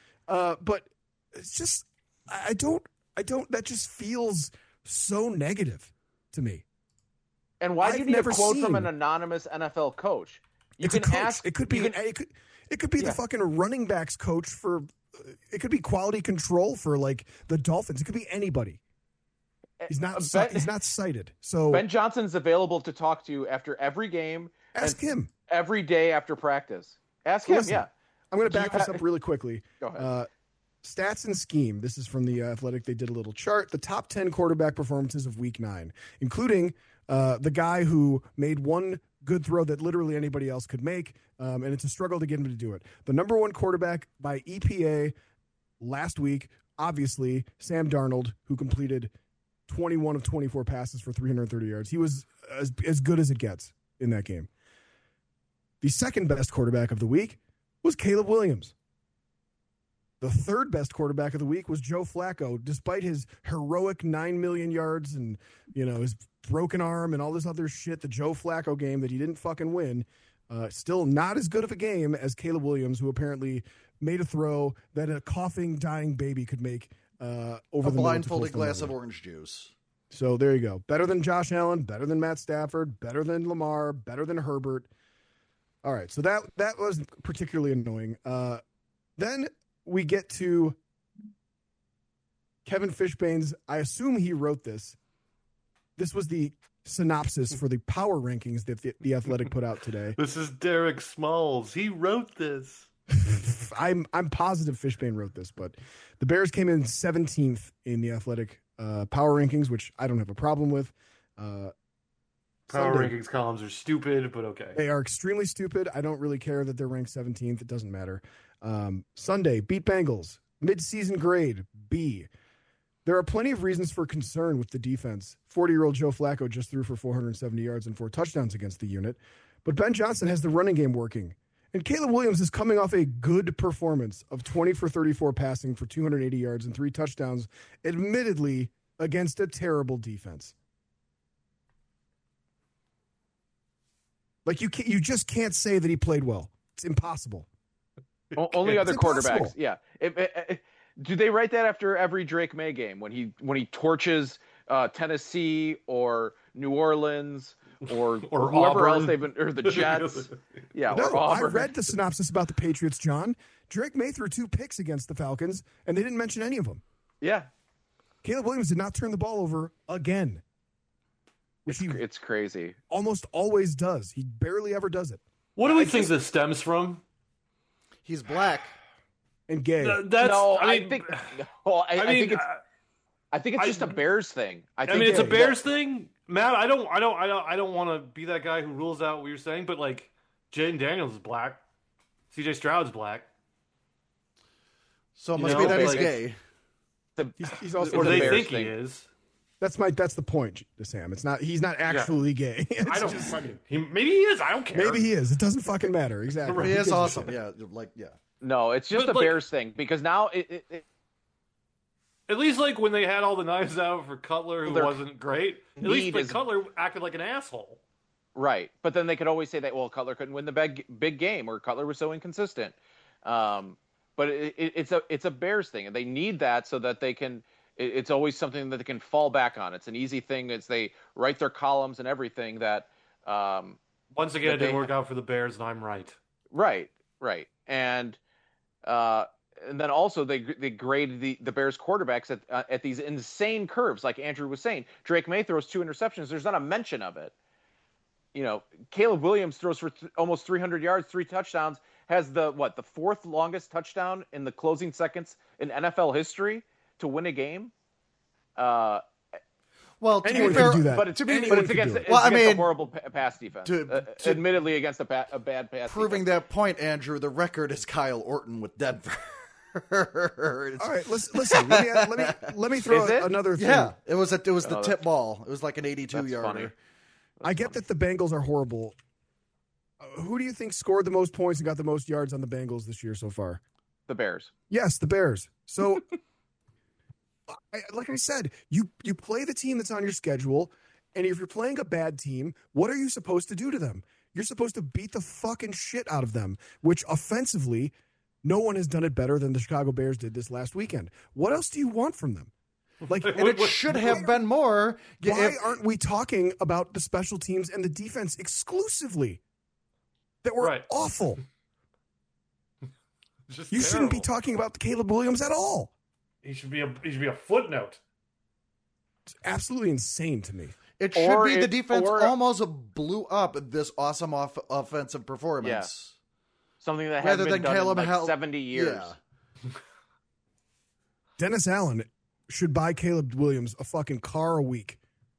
But it's just, I don't, that just feels so negative to me. And why do you need a quote from an anonymous NFL coach? You it's can a coach. ask. It could be. It could be the fucking running backs coach for. It could be quality control for like the Dolphins. It could be anybody. He's not. He's not cited. So Ben Johnson's available to talk to after every game. Ask him every day after practice. Ask him. Listen, Yeah. I'm going to back this up really quickly. Go ahead. Stats and scheme. This is from the Athletic. They did a little chart. The top 10 quarterback performances of Week 9, including the guy who made one good throw that literally anybody else could make, and it's a struggle to get him to do it. The number 1 quarterback by EPA last week, obviously, Sam Darnold, who completed 21 of 24 passes for 330 yards. He was as good as it gets in that game. The second best quarterback of the week was Caleb Williams. The third best quarterback of the week was Joe Flacco, despite his heroic 9 million yards and, his broken arm and all this other shit, the Joe Flacco game that he didn't fucking win. Still not as good of a game as Caleb Williams, who apparently made a throw that a coughing, dying baby could make over the blindfolded glass of orange juice. So there you go. Better than Josh Allen, better than Matt Stafford, better than Lamar, better than Herbert. All right, so that was particularly annoying. Then we get to Kevin Fishbane's, I assume he wrote this. This was the synopsis for the power rankings that the Athletic put out today. This is Derek Smalls. He wrote this. I'm positive Fishbane wrote this, but the Bears came in 17th in the Athletic power rankings, which I don't have a problem with. Power rankings columns are stupid, but okay. They are extremely stupid. I don't really care that they're ranked 17th. It doesn't matter. Sunday, beat Bengals. Mid-season grade, B. There are plenty of reasons for concern with the defense. 40-year-old Joe Flacco just threw for 470 yards and 4 touchdowns against the unit. But Ben Johnson has the running game working. And Caleb Williams is coming off a good performance of 20 for 34 passing for 280 yards and 3 touchdowns, admittedly against a terrible defense. Like, you just can't say that he played well. It's impossible. Only other impossible. quarterbacks. Yeah. Do they write that after every Drake May game when he torches Tennessee or New Orleans or whoever Auburn. else they've been, or the Jets? Yeah. No, or Auburn. I read the synopsis about the Patriots, John. Drake May threw 2 picks against the Falcons, and they didn't mention any of them. Yeah. Caleb Williams did not turn the ball over again. It's crazy. Almost always does. He barely ever does it. What do we think this stems from? He's black and gay. I think it's just a Bears thing. It's a Bears thing, Matt. I don't want to be that guy who rules out what you're saying, but like, Jaden Daniels is black, C.J. Stroud's black, so it must be that he's gay. He's also. Or they think he is. That's the point, Sam. It's not. He's not actually gay. Maybe he is. I don't care. Maybe he is. It doesn't fucking matter. Exactly. He is awesome. Yeah. No, it's just Bears thing because now it at least like when they had all the knives out for Cutler, who wasn't great. At least Cutler acted like an asshole. Right, but then they could always say that Cutler couldn't win the big game or Cutler was so inconsistent. But it's a Bears thing, and they need that so that they can. It's always something that they can fall back on. It's an easy thing. It's they write their columns and everything that. Once again, it didn't work out for the Bears, and I'm right. Right, and then also they grade the Bears quarterbacks at these insane curves, like Andrew was saying. Drake May throws 2 interceptions. There's not a mention of it. Caleb Williams throws for almost 300 yards, 3 touchdowns. Has the 4th longest touchdown in the closing seconds in NFL history to win a game. Well, to anyone be fair, can do that. But it's against a horrible pass defense. Admittedly, against a bad pass. Proving defense. that point, Andrew, the record is Kyle Orton with Denver. All right, listen. Let me throw another thing. Yeah, it was the tip ball. It was like an 82-yarder. Funny. I get that the Bengals are horrible. Who do you think scored the most points and got the most yards on the Bengals this year so far? The Bears. Yes, the Bears. So, like I said, you play the team that's on your schedule, and if you're playing a bad team, what are you supposed to do to them? You're supposed to beat the fucking shit out of them, which offensively, no one has done it better than the Chicago Bears did this last weekend. What else do you want from them? Like, and it should have been more. Why aren't we talking about the special teams and the defense exclusively? That were awful. You shouldn't be talking about Caleb Williams at all. He should be a footnote. It's absolutely insane to me. It should be the defense almost blew up this awesome offensive performance. Yeah. Something that hasn't been done in like 70 years. Yeah. Dennis Allen should buy Caleb Williams a fucking car a week.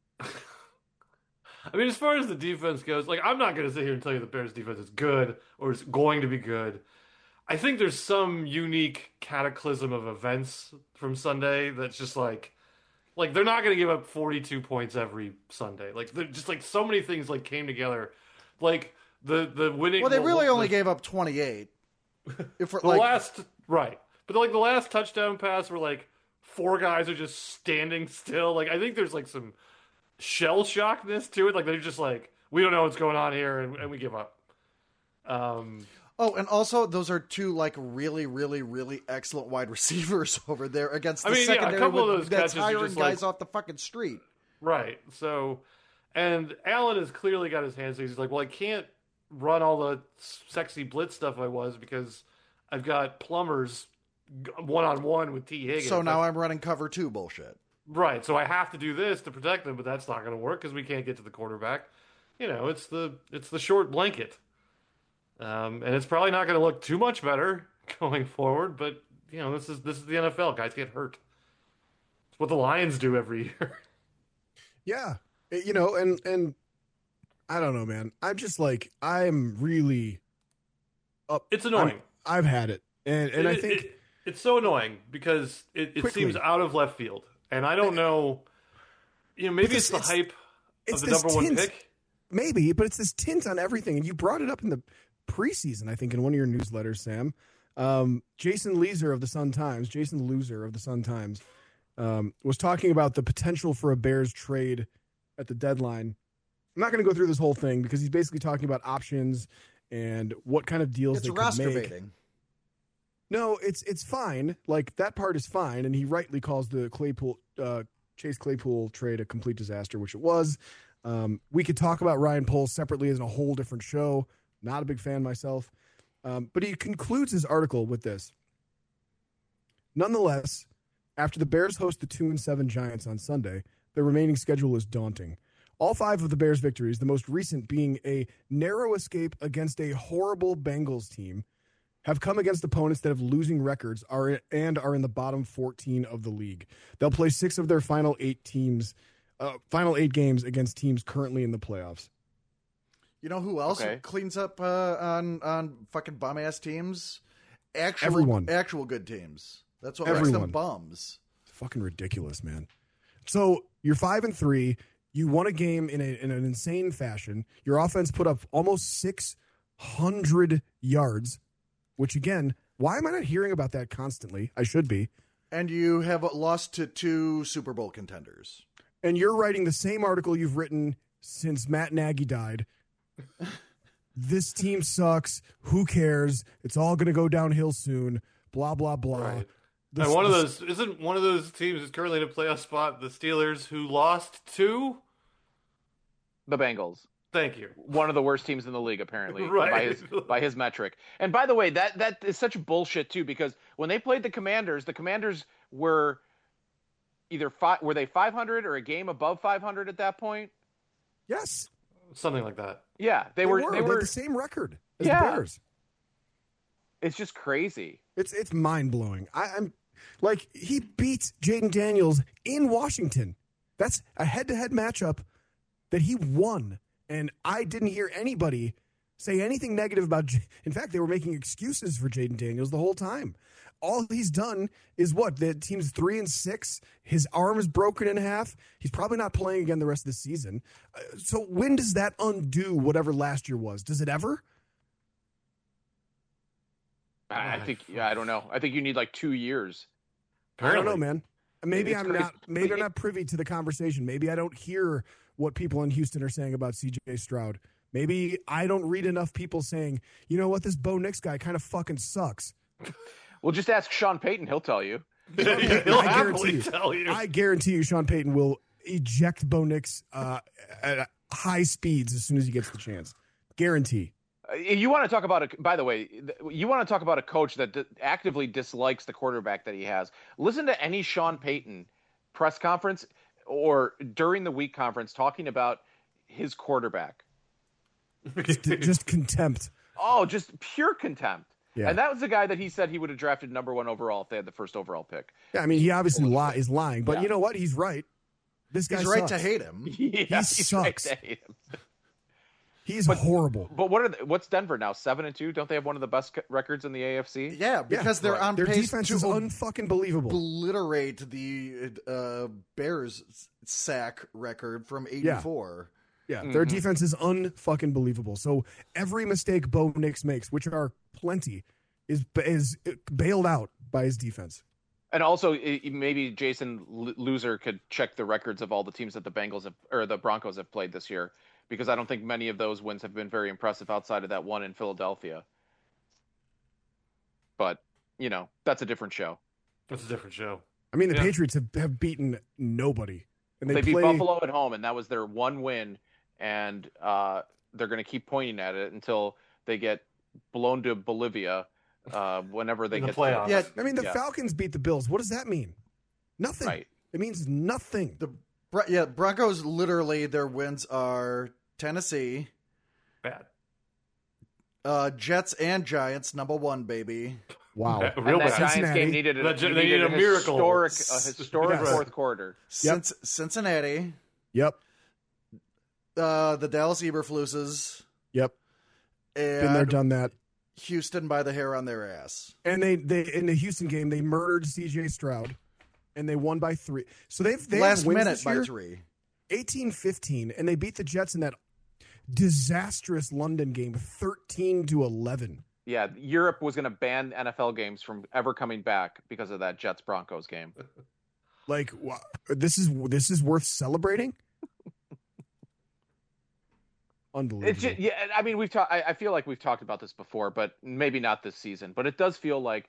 I mean, as far as the defense goes, like, I'm not going to sit here and tell you the Bears defense is good or is going to be good. I think there's some unique cataclysm of events from Sunday that's just like they're not going to give up 42 points every Sunday. Like, they're just like so many things like came together. Like, The winning. Well, they really only gave up 28. If we're the last right, but like the last touchdown pass, where like 4 guys are just standing still. Like I think there's like some shell shockness to it. Like they're just like, we don't know what's going on here, and we give up. Oh, and also those are 2 like really, really, really excellent wide receivers over there against the secondary. A couple of those that's catches hiring guys off the fucking street. Right. So, and Allen has clearly got his hands. He's like, well, I can't run all the sexy blitz stuff I was because I've got plumbers one-on-one with T. Higgins. So now I'm running cover 2 bullshit. Right. So I have to do this to protect them, but that's not going to work because we can't get to the quarterback. You know, it's the short blanket. And it's probably not going to look too much better going forward, but you know, this is the NFL. Guys get hurt. It's what the Lions do every year. Yeah. You know, and I don't know, man. I'm just like, I'm really up. It's annoying. I've had it. And I think it's so annoying because it seems out of left field. And I don't know, you know, maybe it's the hype of the number 1 pick. Maybe, but it's this tint on everything. And you brought it up in the preseason, I think, in one of your newsletters, Sam. Jason Loser of the Sun Times was talking about the potential for a Bears trade at the deadline. I'm not going to go through this whole thing because he's basically talking about options and what kind of deals they could make. No, it's fine. Like, that part is fine, and he rightly calls the Chase Claypool trade a complete disaster, which it was. We could talk about Ryan Poles separately as a whole different show. Not a big fan myself. But he concludes his article with this. Nonetheless, after the Bears host the 2-7 Giants on Sunday, their remaining schedule is daunting. All 5 of the Bears' victories, the most recent being a narrow escape against a horrible Bengals team, have come against opponents that have losing records are in the bottom 14 of the league. They'll play 6 of their final 8 games against teams currently in the playoffs. You know who else cleans up on fucking bum ass teams? Actual good teams. That's what makes them bums. It's fucking ridiculous, man. So you're 5-3. You won a game in an insane fashion. Your offense put up almost 600 yards, which again, why am I not hearing about that constantly? I should be. And you have lost to 2 Super Bowl contenders. And you're writing the same article you've written since Matt Nagy died. This team sucks. Who cares? It's all going to go downhill soon. Blah, blah, blah. Right. And one of those teams is currently in a playoff spot, the Steelers, who lost to the Bengals. Thank you. One of the worst teams in the league, apparently, right. by his metric. And by the way, that is such bullshit too, because when they played the Commanders were either were they 500 or a game above 500 at that point? Yes, something like that. Yeah, they were the same record as the Bears. It's just crazy. It's mind blowing. I'm like, he beat Jaden Daniels in Washington. That's a head-to-head matchup that he won. And I didn't hear anybody say anything negative about. In fact, they were making excuses for Jaden Daniels the whole time. All he's done is what? The team's 3-6. His arm is broken in half. He's probably not playing again the rest of the season. So when does that undo whatever last year was? Does it ever? I don't know. I think you need like 2 years. Apparently. I don't know, man. Maybe I'm not privy to the conversation. Maybe I don't hear what people in Houston are saying about CJ Stroud. Maybe I don't read enough people saying, you know what, this Bo Nix guy kind of fucking sucks. Well, just ask Sean Payton. He'll tell you. He'll happily tell you. I guarantee you Sean Payton will eject Bo Nix at high speeds as soon as he gets the chance. Guarantee. You want to talk about by the way, you want to talk about a coach that actively dislikes the quarterback that he has. Listen to any Sean Payton press conference or during the week conference talking about his quarterback. Just contempt. Oh, just pure contempt. Yeah. And that was the guy that he said he would have drafted number 1 overall if they had the first overall pick. Yeah, I mean, he obviously is lying, but you know what? He's right. This guy He's sucks. right to hate him. Yeah, he sucks. Right to hate him. He's horrible. But what's Denver now? 7-2? Don't they have one of the best records in the AFC? Yeah, because they're on their pace defense to is unfucking believable. Obliterate the Bears sack record from '84. Yeah, their defense is unfucking believable. So every mistake Bo Nix makes, which are plenty, is bailed out by his defense. And also, maybe Jason Loser could check the records of all the teams that the Bengals have, or the Broncos have played this year, because I don't think many of those wins have been very impressive outside of that one in Philadelphia. But, that's a different show. That's a different show. I mean, the Patriots have beaten nobody. And they beat Buffalo at home, and that was their one win, and they're going to keep pointing at it until they get blown to Bolivia whenever they get playoffs. Yeah, I mean, the Falcons beat the Bills. What does that mean? Nothing. Right. It means nothing. Broncos, literally, their wins are Tennessee. Bad. Jets and Giants, number 1, baby. Wow. Real that bad. Giants game needed a miracle. Historic fourth quarter. Cincinnati. Yep. The Dallas Eberfluses. Yep. And been there, done that. Houston by the hair on their ass. And they in the Houston game, they murdered C.J. Stroud, and they won by 3. So they last wins minute this year, by 3. 18-15, and they beat the Jets in that disastrous London game 13-11. Yeah, Europe was going to ban NFL games from ever coming back because of that Jets Broncos game. Like, this is worth celebrating. Unbelievable. I mean, we've talked. I feel like we've talked about this before, but maybe not this season. But it does feel like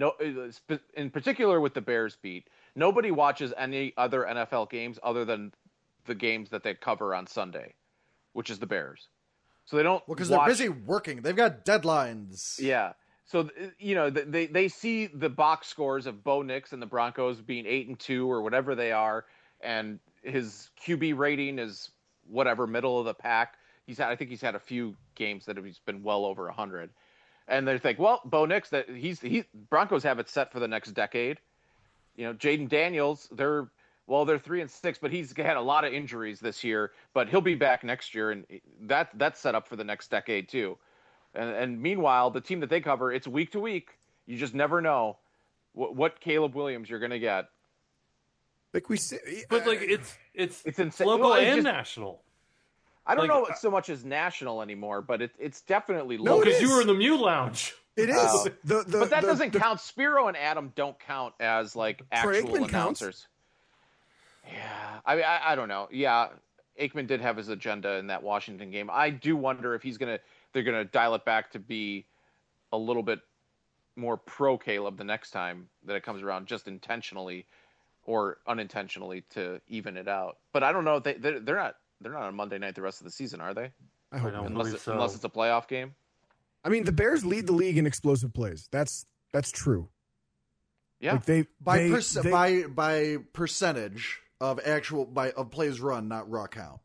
in particular with the Bears beat, nobody watches any other NFL games other than the games that they cover on Sunday, which is the Bears. So they don't. Well, because they're busy working. They've got deadlines. Yeah. So they see the box scores of Bo Nix and the Broncos being 8-2 or whatever they are, and his QB rating is whatever, middle of the pack. I think he's had a few games that he's been well over 100, and they think, well, Bo Nix, that Broncos have it set for the next decade. Jaden Daniels, they're 3-6, but he's had a lot of injuries this year, but he'll be back next year, and that's set up for the next decade too. And meanwhile, the team that they cover, it's week to week. You just never know what Caleb Williams you're going to get. Like we say, but like it's insane. Local and national. I don't know so much as national anymore, but it's definitely local. No, because you were in the Mew Lounge. It is. But that doesn't count. Spiro and Adam don't count as like actual announcers. Counts. Yeah, I don't know. Yeah, Aikman did have his agenda in that Washington game. I do wonder if they're gonna dial it back to be a little bit more pro Caleb the next time that it comes around, just intentionally or unintentionally to even it out. But I don't know. They're not on Monday night the rest of the season, are they? I hope not. Unless it's a playoff game. I mean, the Bears lead the league in explosive plays. That's true. Yeah, like by percentage of of plays run, not raw count.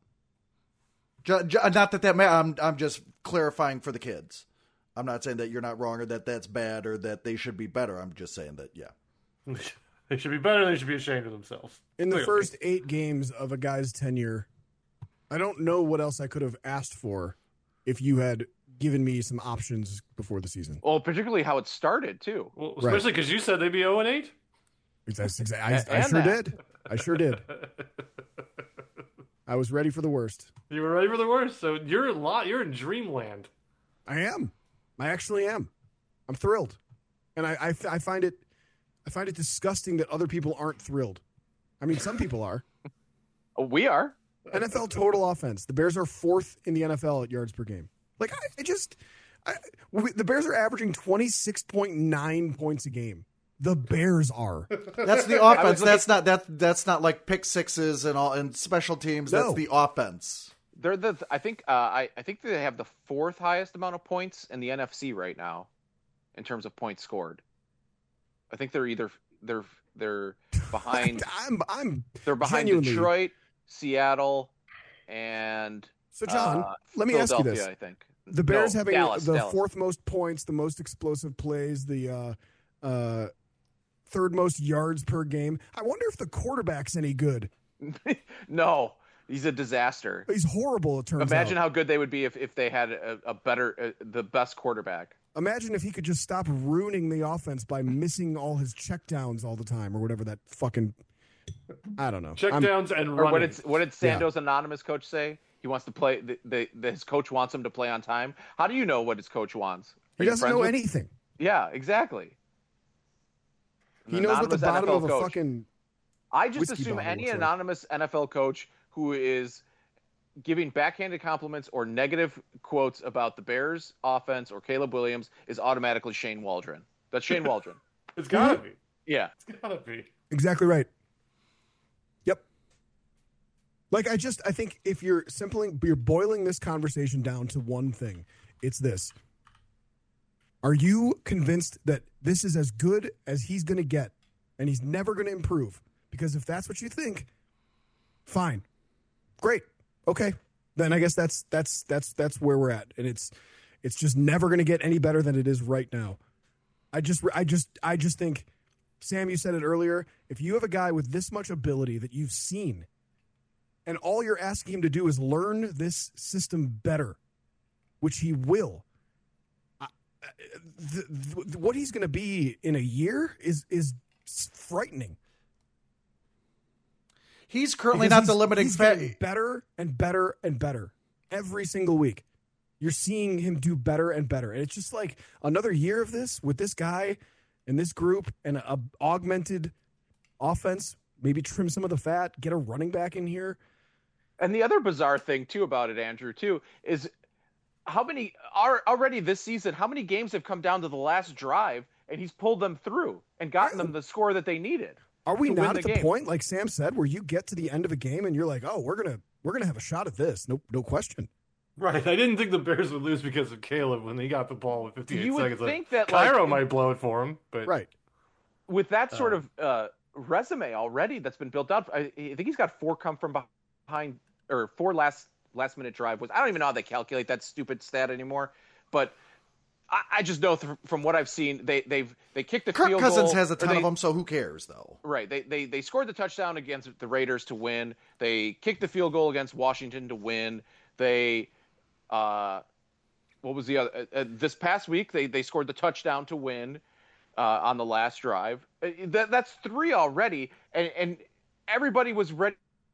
Not that I'm just clarifying for the kids. I'm not saying that you're not wrong or that that's bad or that they should be better. I'm just saying that they should be better. They should be ashamed of themselves. In the first 8 games of a guy's tenure, I don't know what else I could have asked for if you had given me some options before the season. Well, particularly how it started too. Well, especially because you said they'd be 0-8. I sure did. I was ready for the worst. You were ready for the worst. So you're in dreamland. I am. I actually am. I'm thrilled, and I find it disgusting that other people aren't thrilled. I mean, some people are. We are. NFL total offense. The Bears are 4th in the NFL at yards per game. Like the Bears are averaging 26.9 points a game. The Bears are. That's the offense. That's not like pick sixes and all and special teams. That's the offense. They're I think they have the 4th highest amount of points in the NFC right now, in terms of points scored. I think they're behind. They're behind genuinely. Detroit, Seattle, and so John. Let me ask you this: I think the Bears having Dallas. 4th most points, the most explosive plays, the 3rd most yards per game. I wonder if the quarterback's any good. No, he's a disaster. He's horrible. It turns out. Imagine how good they would be if they had a better, the best quarterback. Imagine if he could just stop ruining the offense by missing all his checkdowns all the time, or whatever that fucking. I don't know. Checkdowns and running. Or what did Sandoz Anonymous coach say? He wants to play. His coach wants him to play on time. How do you know what his coach wants? He doesn't know anything. Yeah, exactly. He knows what the bottom of a fucking. I just assume any anonymous NFL coach who is giving backhanded compliments or negative quotes about the Bears offense or Caleb Williams is automatically Shane Waldron. That's Shane Waldron. It's gotta be. Yeah. It's gotta be. Exactly right. Yep. Like, I think if you're boiling this conversation down to one thing, it's this. Are you convinced that this is as good as he's going to get and he's never going to improve? Because if that's what you think, fine. Great. Okay. Then I guess that's where we're at. And it's just never going to get any better than it is right now. I just think, Sam, you said it earlier, if you have a guy with this much ability that you've seen and all you're asking him to do is learn this system better, which he will, what he's going to be in a year is frightening. He's currently not the limiting factor. He's getting better and better and better every single week. You're seeing him do better and better. And it's just like another year of this with this guy and this group and a augmented offense, maybe trim some of the fat, get a running back in here. And the other bizarre thing, too, about it, Andrew, too, is how many are already this season, how many games have come down to the last drive and he's pulled them through and gotten them the score that they needed? Are we not at the point, like Sam said, where you get to the end of a game and you're like, oh, we're gonna have a shot at this? No question. Right. I didn't think the Bears would lose because of Caleb when he got the ball with 58 you seconds. You would think that Cairo might blow it for him, but right. With that sort of resume already that's been built up, I think he's got 4 come from behind or 4 last minute drive was. I don't even know how they calculate that stupid stat anymore, but I just know from what I've seen, they kicked the field goal. Kirk Cousins has a ton of them, so who cares though? Right. They scored the touchdown against the Raiders to win. They kicked the field goal against Washington to win. They what was the other? This past week they scored the touchdown to win on the last drive. That's 3 already, and everybody was ready.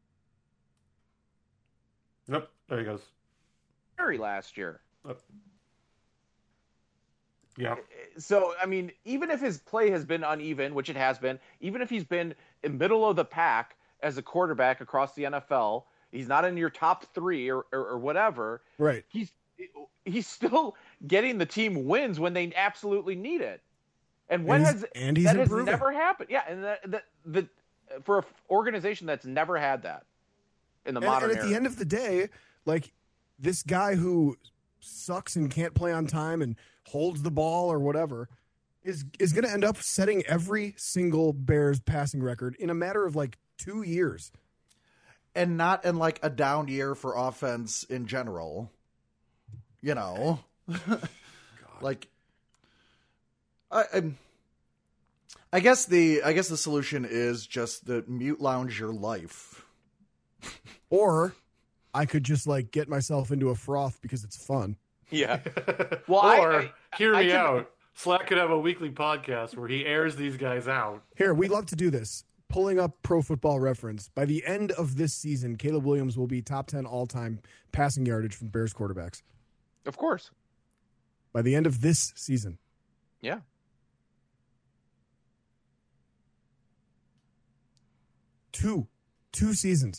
Yep. There he goes. Last year. Yep. Yeah. So, I mean, even if his play has been uneven, which it has been, even if he's been in middle of the pack as a quarterback across the NFL, he's not in your top 3 or whatever. Right. He's still getting the team wins when they absolutely need it. And when he's has improving. never happened? Yeah, and the for an organization that's never had that in the modern era. And at the end of the day, like this guy who sucks and can't play on time and holds the ball or whatever is going to end up setting every single Bears passing record in a matter of like 2 years. And not in like a down year for offense in general. You know, like I guess the solution is just to mute lounge your life. Or I could just like get myself into a froth because it's fun. Yeah. Well, or hear me out. Slack could have a weekly podcast where he airs these guys out. Here, we love to do this. Pulling up Pro Football Reference. By the end of this season, Caleb Williams will be top 10 all-time passing yardage from Bears quarterbacks. Of course. By the end of this season. Yeah. Two seasons.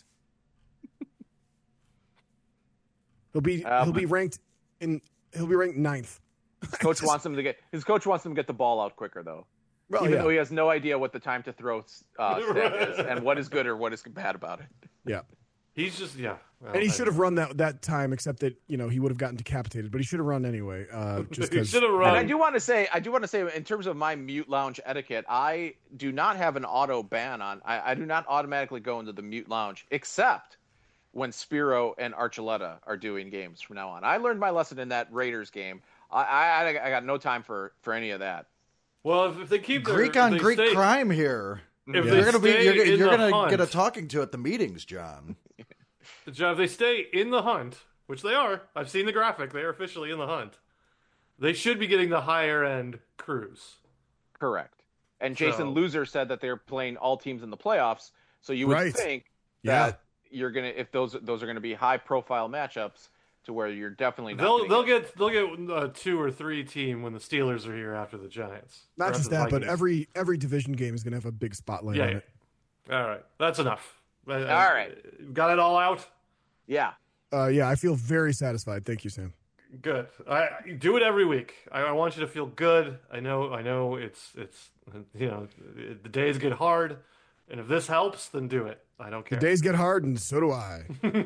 He'll be ranked 9th. His coach wants him to get the ball out quicker though. Well, even yeah. though he has no idea what the time to throw stat is and what is good or what is bad about it. Yeah. He's just Well, and he should have run that time, except that he would have gotten decapitated. But he should have run anyway. Just he should have run. And I do want to say, in terms of my mute lounge etiquette, I do not have an auto ban on. I do not automatically go into the mute lounge, except when Spiro and Archuleta are doing games from now on. I learned my lesson in that Raiders game. I got no time for any of that. Well, if they keep Greek on Greek crime here. If you're gonna get a talking to at the meetings, John. John, if they stay in the hunt, which they are, I've seen the graphic, they are officially in the hunt. They should be getting the higher end crews. Correct. And Jason Loser said that they're playing all teams in the playoffs, so you would think that if those are gonna be high profile matchups to where you're definitely not they'll get a 2 or 3 team when the Steelers are here after the Giants. Not just that, but every division game is going to have a big spotlight on it. All right, that's enough. All right, got it all out. Yeah. Yeah, I feel very satisfied. Thank you, Sam. Good. I do it every week. I want you to feel good. I know it's the days get hard, and if this helps, then do it. I don't care. The days get hard, and so do I.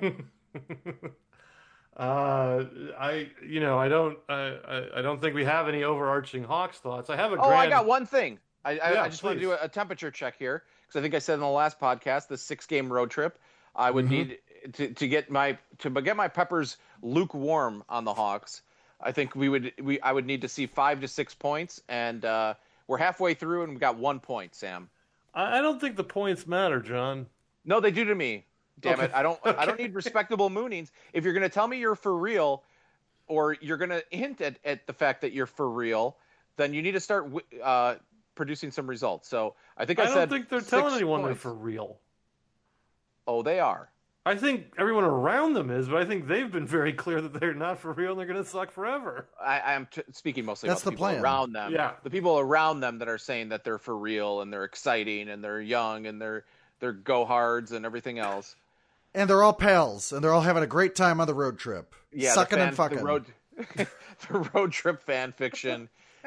I don't think we have any overarching Hawks thoughts. I have a. I got one thing. I just want to do a temperature check here because I think I said in the last podcast the 6-game road trip. I would need to get my peppers lukewarm on the Hawks. I think I would need to see 5 to 6 points, and we're halfway through and we got 1 point. Sam, I don't think the points matter, John. No, they do to me. Damn it! I don't need respectable moonings. If you're going to tell me you're for real, or you're going to hint at the fact that you're for real, then you need to start producing some results. So I don't think they're telling anyone they're for real. Oh, they are. I think everyone around them is, but I think they've been very clear that they're not for real and they're going to suck forever. I am speaking mostly That's about the people plan. around them. Yeah. The people around them that are saying that they're for real and they're exciting and they're young and they're go hards and everything else. And they're all pals, and they're all having a great time on the road trip. Yeah, sucking and fucking. The road trip fan fiction.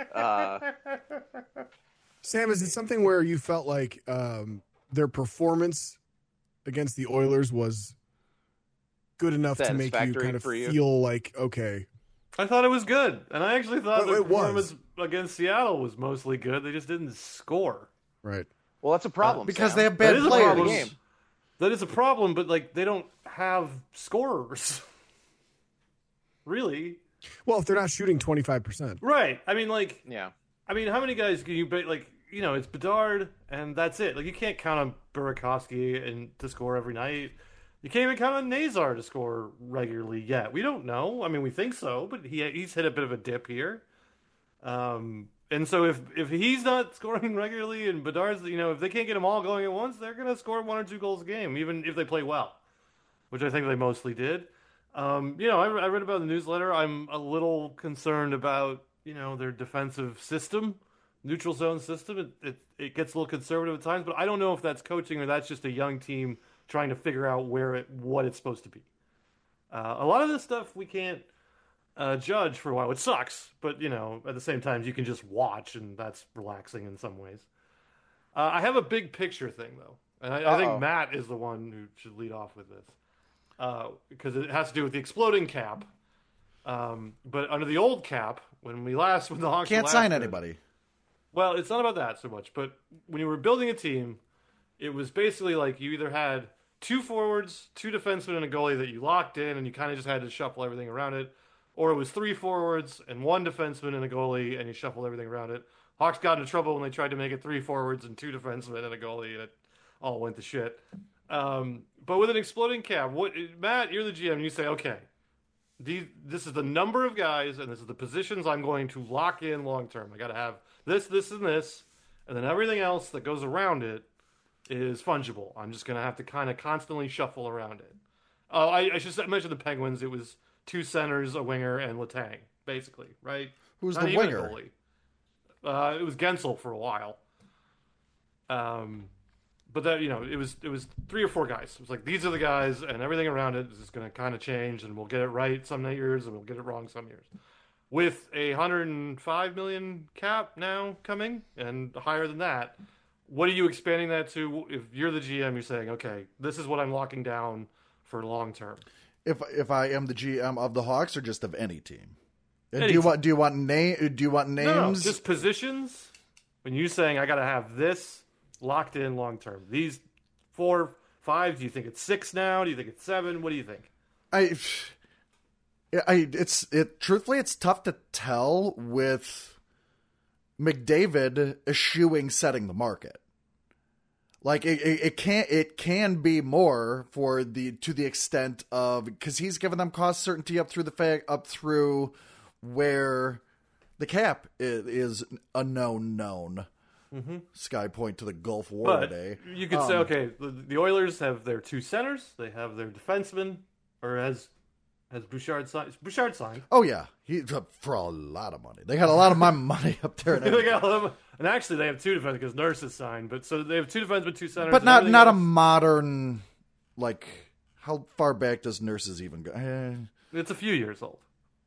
Sam, is it something where you felt like their performance against the Oilers was good enough to make you kind of feel like, okay? I thought it was good, and I actually thought the performance against Seattle was mostly good. They just didn't score. Right. Well, that's a problem because Sam. they have bad players. The game. That is a problem, but they don't have scorers. Really? Well, if they're not shooting 25%. Right. I mean, yeah. I mean, how many guys can you bet? It's Bedard, and that's it. You can't count on Burakovsky to score every night. You can't even count on Nazar to score regularly yet. We don't know. I mean, we think so, but he's hit a bit of a dip here. And so if he's not scoring regularly and Bedard's, if they can't get them all going at once, they're going to score 1 or 2 goals a game, even if they play well, which I think they mostly did. I read about the newsletter. I'm a little concerned about, their defensive system, neutral zone system. It gets a little conservative at times, but I don't know if that's coaching or that's just a young team trying to figure out what it's supposed to be. A lot of this stuff we can't judge for a while. It sucks, but at the same time you can just watch, and that's relaxing in some ways. I have a big picture thing though, and I think Matt is the one who should lead off with this because it has to do with the exploding cap. But under the old cap, when the Hawks can't sign anybody. Well, it's not about that so much, but when you were building a team, it was basically like you either had 2 forwards, 2 defensemen, and a goalie that you locked in, and you kind of just had to shuffle everything around it. Or it was 3 forwards and 1 defenseman and a goalie, and you shuffle everything around it. Hawks got into trouble when they tried to make it 3 forwards and 2 defensemen and a goalie, and it all went to shit. But with an exploding cap, Matt, you're the GM, and you say, okay, this is the number of guys, and this is the positions I'm going to lock in long term. I got to have this, and this, and then everything else that goes around it is fungible. I'm just going to have to kind of constantly shuffle around it. I should mention the Penguins. It was 2 centers, a winger, and Letang, basically, right? Who's Not the even winger? a goalie. It was Gensel for a while. But that it was 3 or 4 guys. It was like, these are the guys, and everything around it is just going to kind of change, and we'll get it right some years, and we'll get it wrong some years. With a $105 million cap now coming, and higher than that, what are you expanding that to? If you're the GM, you're saying, okay, this is what I'm locking down for long term. If I am the GM of the Hawks or just of any team, Any do you want names? No, just positions. When you're saying I got to have this locked in long term, these 4, 5. Do you think it's 6 now? Do you think it's 7? What do you think? Truthfully, it's tough to tell with McDavid eschewing setting the market. Like it can be more to the extent of, because he's given them cost certainty up through where the cap is a known. Sky Point to the Gulf War But today. you could say, okay, the Oilers have their 2 centers, they have their defensemen, or has Bouchard signed? Bouchard signed. Oh yeah, he for a lot of money. They got a lot of my money up there. And, They got a lot of- and actually, they have 2 defensemen because Nurse is signed. But so they have 2 defensemen, 2 centers, but and not everything a else. modern like. How far back does Nurses even go? It's a few years old.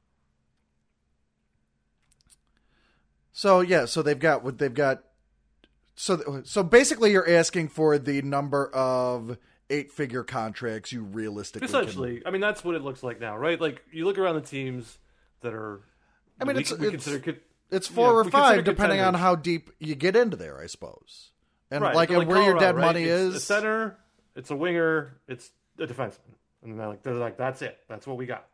So yeah, so they've got what they've got. So basically, you're asking for the number of 8-figure contracts you realistically Essentially, I mean that's what it looks like now, right? Like you look around the teams that are. I mean, we it's consider it's 4 or we 5 consider depending on contenders. how deep you get into there, I suppose. And Right, like but and where your Colorado, dead money right? is. It's a center, it's a winger, it's a defenseman, and they're like that's it. That's what we got,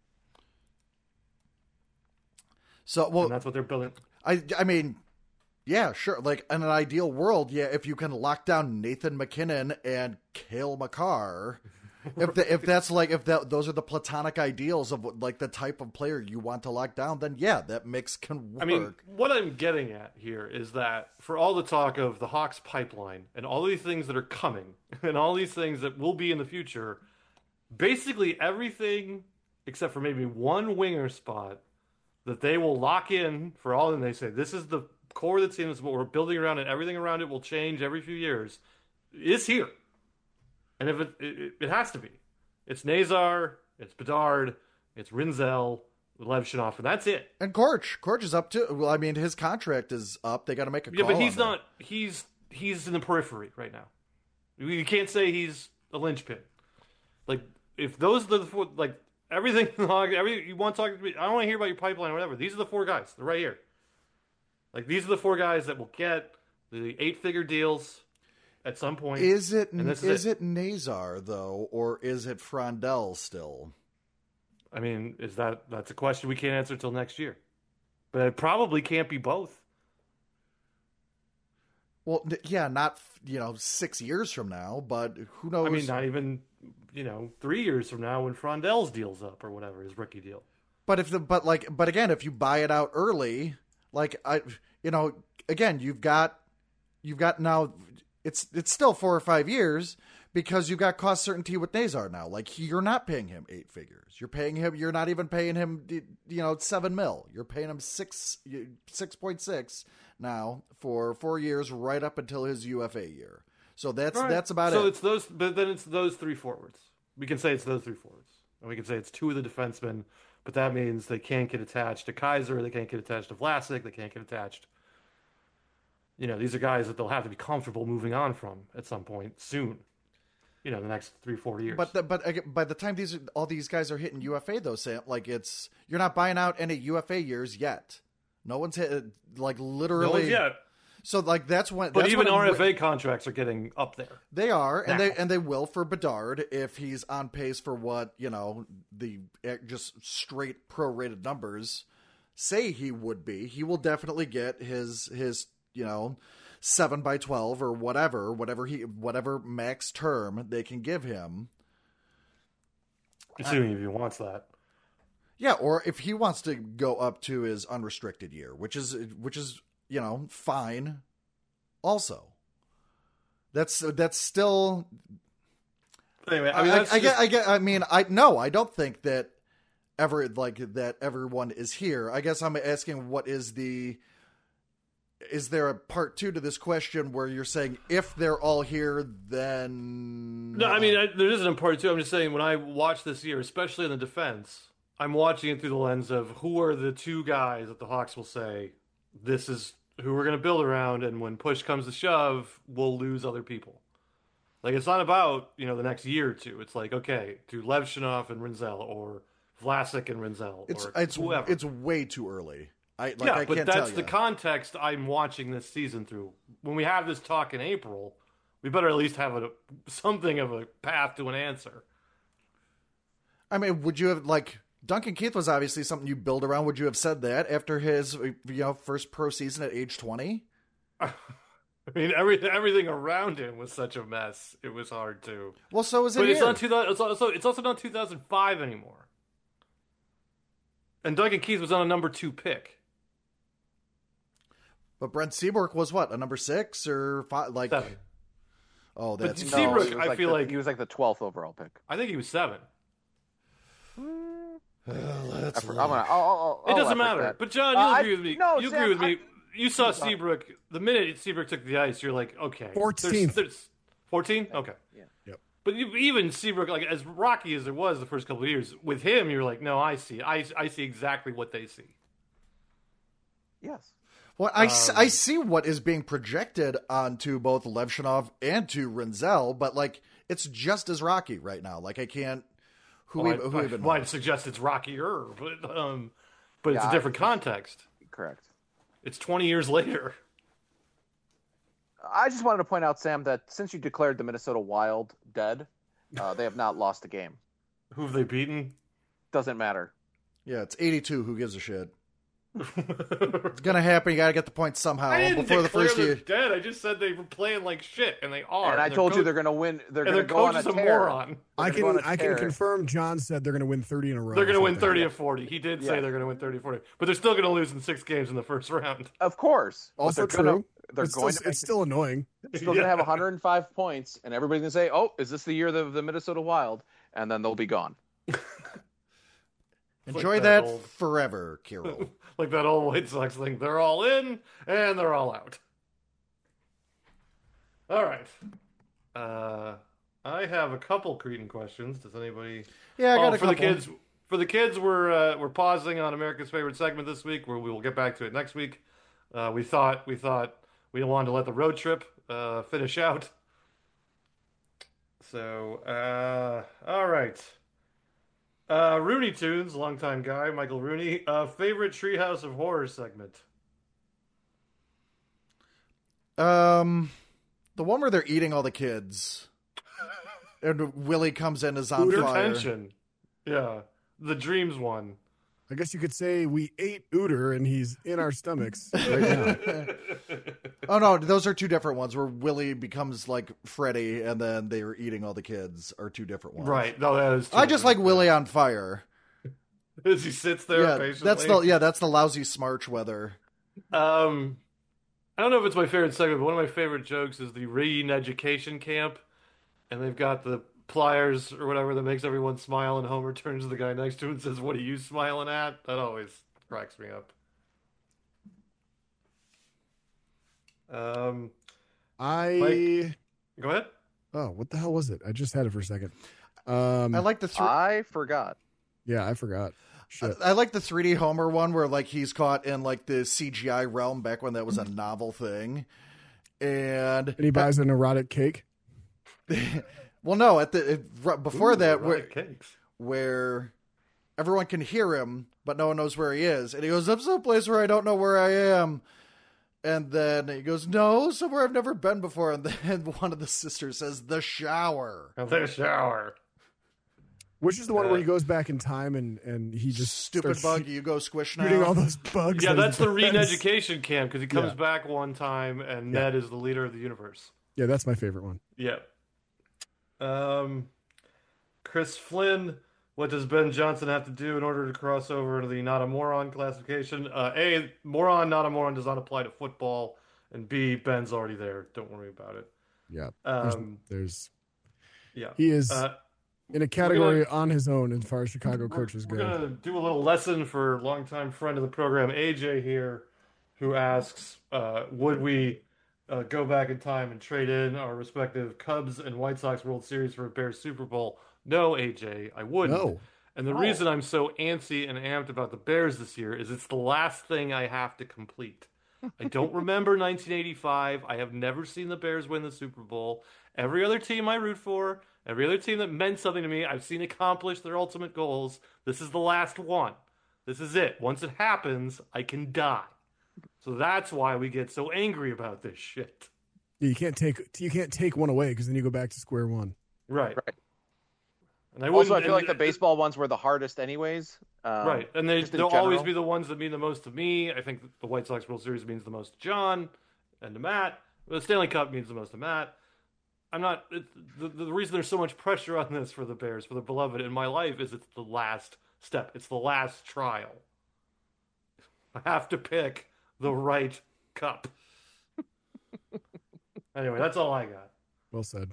So well, and that's what they're building. I mean, yeah, sure. Like in an ideal world, yeah, if you can lock down Nathan McKinnon and Cale Makar, if those are the platonic ideals of like the type of player you want to lock down, then yeah, that mix can work. I mean, what I'm getting at here is that for all the talk of the Hawks pipeline and all these things that are coming and all these things that will be in the future, basically everything except for maybe one winger spot that they will lock in for all, and they say this is the core of the team, this is what we're building around, and everything around it will change every few years, is here. And if it has to be. It's Nazar, it's Bedard, it's Rinzel, Levshunov, and that's it. And Korch is up too. Well, I mean, his contract is up. They got to make a call. Yeah, but he's on that. not. He's in the periphery right now. You can't say he's a linchpin. Like if those are the 4, like everything you want to talk to me. I don't want to hear about your pipeline or whatever. These are the 4 guys. They're right here. Like these are the 4 guys that will get the 8-figure deals at some point. Is it it Nazar though, or is it Frondel still? I mean, that's a question we can't answer till next year. But it probably can't be both. Well, yeah, not 6 years from now, but who knows? I mean, not even 3 years from now when Frondel's deal's up or whatever, his rookie deal. But again, if you buy it out early, again, you've got now. It's still 4 or 5 years because you've got cost certainty with Nazar now. Like you're not paying him 8 figures. You're not even paying him, $7 million. You're paying him 6.6 now for 4 years, right up until his UFA year. So that's about it. So it's those, but then it's those 3 forwards. We can say it's those 3 forwards, and we can say it's 2 of the defensemen. But that means they can't get attached to Kaiser. They can't get attached to Vlasic. They can't get attached. These are guys that they'll have to be comfortable moving on from at some point soon. The next 3-4 years. But by the time all these guys are hitting UFA though, Sam, like you're not buying out any UFA years yet. No one's hit literally. No one's yet. So that's when. But that's even when RFA contracts are getting up there. They are, and now. they will for Bedard if he's on pace for what the just straight prorated numbers say he would be. He will definitely get his 7x12 or whatever max term they can give him. Assuming if he wants that. Yeah, or if he wants to go up to his unrestricted year, which is fine. Also, that's still. Anyway, I mean, I don't think that that everyone is here. I guess I'm asking, is there a part 2 to this question where you're saying if they're all here, then no, I mean there isn't a part 2. I'm just saying when I watch this year, especially in the defense, I'm watching it through the lens of who are the 2 guys that the Hawks will say this is who we're going to build around, and when push comes to shove, we'll lose other people. Like it's not about the next year or 2. It's like okay, to Levshunov and Rinzel or Vlasic and Rinzel or whoever. It's way too early. I but can't that's tell you. the context I'm watching this season through. When we have this talk in April, we better at least have something of a path to an answer. I mean, would you have Duncan Keith was obviously something you build around. Would you have said that after his first pro season at age 20? I mean, everything around him was such a mess. It was hard to. Well, so is it. But here. it's also not 2005 anymore. And Duncan Keith was on a number 2 pick. But Brent Seabrook was what, a number 6 or 5? Like, 7. oh, But that's Seabrook, he was I feel like he was like the 12th overall pick. I think he was 7. let's I'm look. gonna, I'll It doesn't effort matter. that. But John, you agree with me. no, you Sam, agree with me. You saw Seabrook the minute Seabrook took the ice. You're like, okay, 14th. There's 14. Okay. Yeah. Yep. But even Seabrook, like as rocky as it was the first couple of years, with him, you're like, no, I see exactly what they see. Yes. Well, I see what is being projected onto both Levshinov and to Rinzel, but like it's just as rocky right now. Like I can't. Who even? Might suggest it's rockier, but it's Yeah, a different context. Correct. It's 20 years later. I just wanted to point out, Sam, that since you declared the Minnesota Wild dead, they have not lost a game. Who have they beaten? Doesn't matter. Yeah, it's 82. Who gives a shit? It's gonna happen. You gotta get the points somehow I didn't before the declare first they're year. dead. I just said they were playing like shit, and they are. And I their told you coach- they're going to win. They're and going their to go on coach a is a tear. moron. I They're going can on a I can tear. confirm. John said they're going to win 30 in a row. They're going to or win something. 30 or 40. He did say Yeah. they're going to win 30 or 40. But they're still going to lose in 6 games in the first round. Of course. But Also they're gonna- true. They're It's going still, to it's still annoying. still going to have 105 points, and everybody's going to say, "Oh, is this the year of the Minnesota Wild?" And then they'll be gone. Enjoy like that that old- forever, Kirill. Like that old White Sox thing. They're all in and they're all out. All right. I have a couple Cretan questions. Does anybody? Yeah, I got a for couple. the kids. For the kids, we're pausing on America's favorite segment this week, where we will get back to it next week. We thought we wanted to let the road trip finish out. So, all right. Rooney Tunes, longtime guy, Michael Rooney. Favorite Treehouse of Horror segment? The one where they're eating all the kids, and Willie comes in as on Uter fire. Tension. Yeah, the Dreams one. I guess you could say we ate Uter and he's in our stomachs right now. Oh no, those are two different ones. Where Willie becomes like Freddy, and then they are eating all the kids. Are two different ones. Right. No, that is. I just like Willie on fire. As he sits there Yeah, patiently. that's the lousy smarch weather. I don't know if it's my favorite segment, but one of my favorite jokes is the Reading Education Camp, and they've got the pliers or whatever that makes everyone smile, and Homer turns to the guy next to him and says, "What are you smiling at?" That always cracks me up. I Go ahead. oh, what the hell was it? I just had it for a second. I like the I forgot. Yeah, I forgot. Shit. I like the 3D Homer one where like he's caught in like the CGI realm back when that was a novel thing, and he buys an erotic cake. well, no, before that Erotic cakes. where everyone can hear him but no one knows where he is, and he goes, "I'm someplace where I don't know where I am." And then he goes, "No, somewhere I've never been before." And then one of the sisters says, "The shower." The shower. Which is the one where he goes back in time and he just Stupid starts bug, you go squish now. shooting all those bugs. Yeah, at that's his the Reading friends. Education Camp because he comes Yeah. back one time and Ned is the leader of the universe. Yeah, that's my favorite one. Yeah. Chris Flynn, what does Ben Johnson have to do in order to cross over into the not a moron classification? A, moron, not a moron does not apply to football. And B, Ben's already there. Don't worry about it. Yeah. Um, There's yeah. he is in a category gonna- on his own as far as Chicago coaches We're go. going to do a little lesson for longtime friend of the program, AJ here, who asks, would we go back in time and trade in our respective Cubs and White Sox World Series for a Bears Super Bowl? No, AJ, I wouldn't. No. And the reason I'm so antsy and amped about the Bears this year is it's the last thing I have to complete. I don't remember 1985. I have never seen the Bears win the Super Bowl. Every other team I root for, every other team that meant something to me, I've seen accomplish their ultimate goals. This is the last one. This is it. Once it happens, I can die. So that's why we get so angry about this shit. Yeah, you can't take one away because then you go back to square one. Right. Right. And I Also, I wouldn't- feel like the and- baseball ones were the hardest, anyways. Right, and just in they'll always general. be the ones that mean the most to me. I think the White Sox World Series means the most to John and to Matt. The Stanley Cup means the most to Matt. I'm not. The reason there's so much pressure on this for the Bears, for the beloved in my life, is it's the last step. It's the last trial. I have to pick the right cup. Anyway, that's all I got. Well said.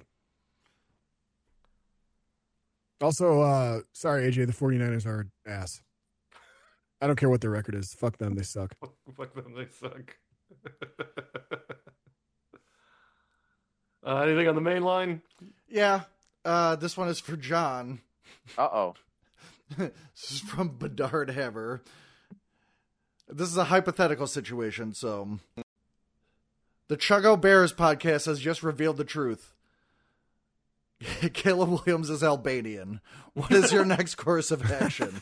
Also, sorry, AJ, the 49ers are ass. I don't care what their record is. Fuck them. They suck. Fuck them. They suck. Anything on the main line? Yeah. This one is for John. Uh-oh. This is from Bedard Haver. This is a hypothetical situation, so... The Chuggo Bears podcast has just revealed the truth. Caleb Williams is Albanian. What is your next course of action?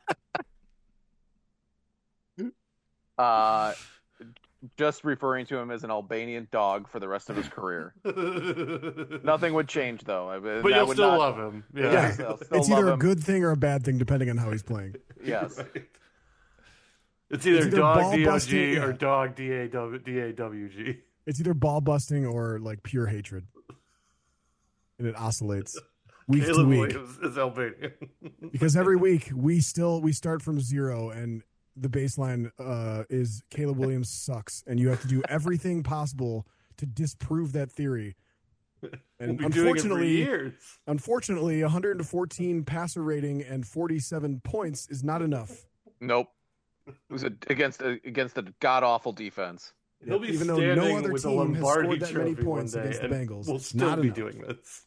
Just referring to him as an Albanian dog for the rest of his career. Nothing would change, though. But you'll still love him. Yeah. Yes, I'll still It's love either a him. good thing or a bad thing, depending on how he's playing. Yes. Right. It's either ball dog busting, DOG or yeah. dog DAWG. It's either ball busting or like pure hatred. And it oscillates week to Caleb week. Williams is Albanian. Because every week we start from zero and the baseline is Caleb Williams sucks, and you have to do everything possible to disprove that theory. And We'll be doing it for years. unfortunately, 114 passer rating and 47 points is not enough. Nope. It was against a god awful defense. He'll be Even though no standing other with a team has Lombardi scored that many trophy one points day, against the and Bengals. we'll It's still not be enough. doing this.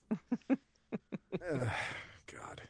God.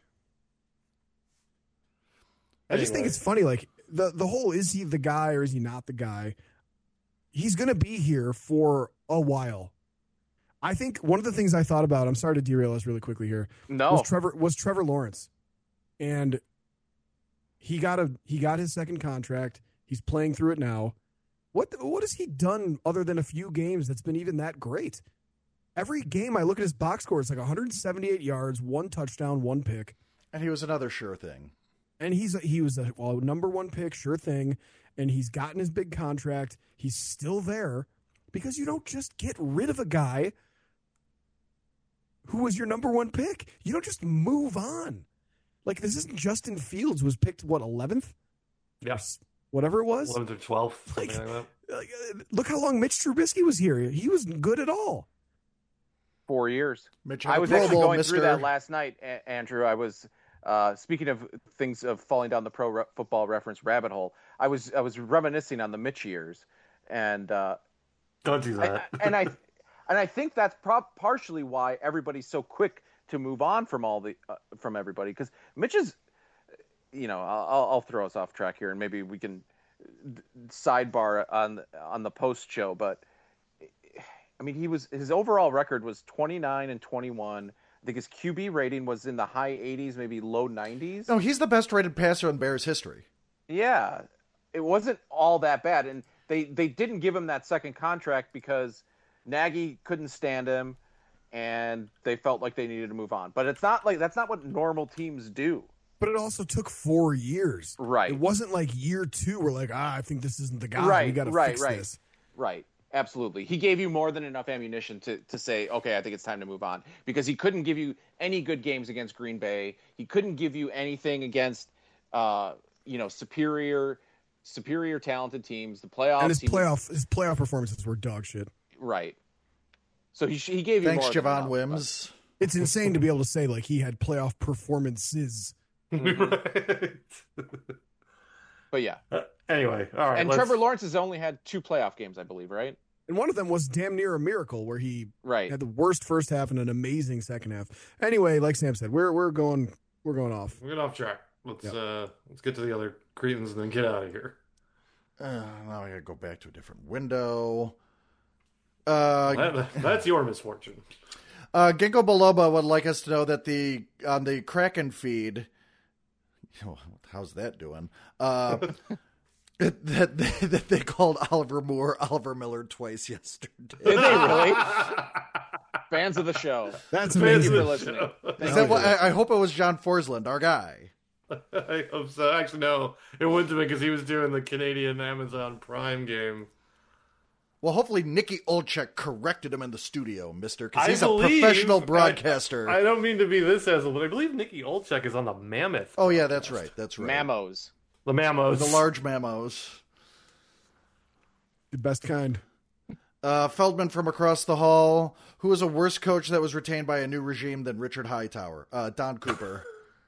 I just think Anyway. it's funny, like the whole is he the guy or is he not the guy? He's going to be here for a while. I think one of the things I thought about, I'm sorry to derail us really quickly here, No. was Trevor Lawrence. And he got his second contract. He's playing through it now. What has he done other than a few games that's been even that great? Every game I look at his box score, it's like 178 yards, 1 touchdown, 1 pick. And he was another sure thing. And he was a number 1 pick, sure thing. And he's gotten his big contract. He's still there because you don't just get rid of a guy who was your number 1 pick. You don't just move on. Like, this isn't Justin Fields was picked, 11th? Yes. Whatever it was. 11th or 12th, something Like- like that. Look how long Mitch Trubisky was here. He wasn't good at all. 4 years. Mitch, I was Pro actually Bowl, going through mister. that last night, Andrew. I was speaking of things of falling down the football reference rabbit hole. I was reminiscing on the Mitch years, and Don't do that. I think that's partially why everybody's so quick to move on from from everybody, because Mitch is, I'll throw us off track here, and maybe we can sidebar on the post show, but I mean, his overall record was 29-21. I think his QB rating was in the high 80s, maybe low 90s. No, he's the best rated passer in Bears history. Yeah, it wasn't all that bad, and they didn't give him that second contract because Nagy couldn't stand him, and they felt like they needed to move on. But it's not like that's not what normal teams do. But it also took 4 years. Right. It wasn't like year 2. We're like, I think this isn't the guy. Right, We got to right, fix right. this. Right. Absolutely. He gave you more than enough ammunition to say, okay, I think it's time to move on, because he couldn't give you any good games against Green Bay. He couldn't give you anything against, superior talented teams, the playoffs. And his playoff performances were dog shit. Right. So he gave you Thanks, more than Javon enough, Wims. It's insane to be able to say like he had playoff performances. Right. But yeah. Anyway, all right. And Trevor Lawrence has only had 2 playoff games, I believe, right? And one of them was damn near a miracle where he Right. had the worst first half and an amazing second half. Anyway, like Sam said, we're going off. We're getting off track. Let's Yep. let's get to the other Cretans and then get out of here. Now I gotta go back to a different window. That's your misfortune. Ginkgo biloba would like us to know that on the Kraken feed, how's that doing? That they called Oliver Moore Oliver Miller twice yesterday. Did they really? Fans of the show. That's Thank you amazing. for listening. Is that what, I hope it was John Forsland, our guy. I hope so. Actually, no, it wouldn't have been because he was doing the Canadian Amazon Prime game. Well, hopefully Nikki Olchek corrected him in the studio, mister, because I he's a believe- professional broadcaster. I don't mean to be this asshole, but I believe Nikki Olchek is on the Mammoth. Oh, yeah, that's right. That's right. Mamos. The Mamos. The large mamos. The best kind. Feldman from across the hall. Who is a worse coach that was retained by a new regime than Richard Hightower? Don Cooper.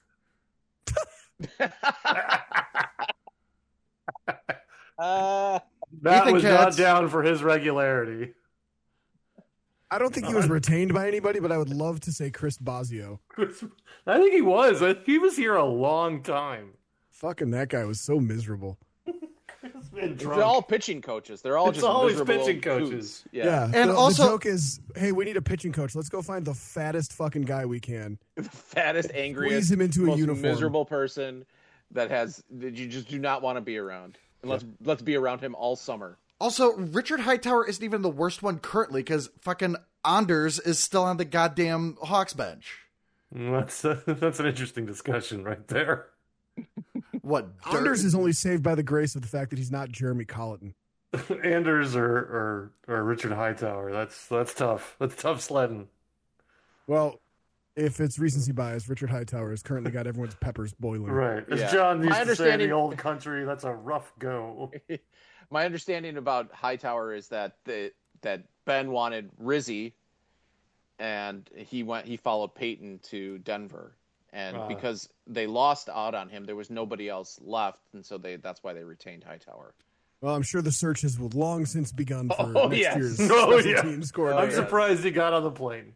Matt Ethan was Katz. not down for his regularity. I don't think he was retained by anybody, but I would love to say Chris Bosio. I think he was. He was here a long time. Fucking that guy was so miserable. He's been They're drunk. all pitching coaches. They're all It's just always miserable pitching coots. coaches. Yeah. And the also- joke is, hey, we need a pitching coach. Let's go find the fattest fucking guy we can. The fattest, angriest, Squeeze him into a most uniform. miserable person that you just do not want to be around. And let's be around him all summer. Also, Richard Hightower isn't even the worst one currently because fucking Anders is still on the goddamn Hawks bench. That's an interesting discussion right there. What? Anders is only saved by the grace of the fact that he's not Jeremy Colleton. Anders or Richard Hightower. That's tough. That's tough sledding. Well, if it's recency bias, Richard Hightower has currently got everyone's peppers boiling. Right. As Yeah. John My used to say in the understanding- old country, that's a rough go. My understanding about Hightower is that that Ben wanted Rizzy, and he followed Peyton to Denver, and because they lost out on him, there was nobody else left, and so that's why they retained Hightower. Well, I'm sure the search has long since begun for Oh, next yes. year's Oh, special yeah. teams I'm coordinator. surprised he got on the plane.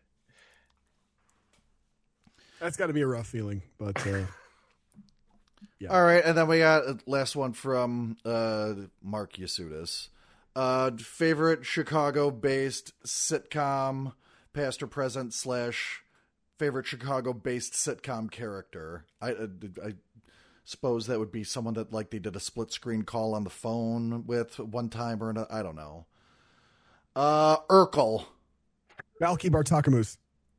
That's got to be a rough feeling, but yeah. All right, and then we got a last one from Mark Yasudis. Favorite Chicago-based sitcom, past or present / favorite Chicago-based sitcom character. I suppose that would be someone that like they did a split screen call on the phone with one time or another. I don't know. Urkel. Balky Bartakamus.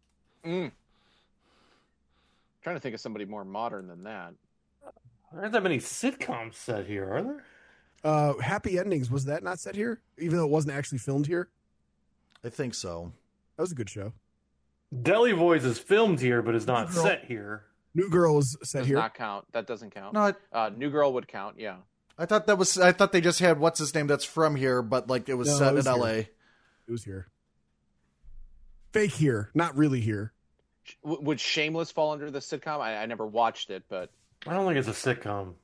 Trying to think of somebody more modern than that. There aren't that many sitcoms set here, are there? Happy Endings, was that not set here? Even though it wasn't actually filmed here? I think so. That was a good show. Deli Voice is filmed here, but is not New Girl. set here. New Girl was set Does here. not count. That doesn't count. No, New Girl would count. Yeah. I thought they just had what's his name that's from here, but like it was No, set it was in here. L.A. It was here. Fake here, not really here. Would Shameless fall under the sitcom? I never watched it, but I don't think it's a sitcom.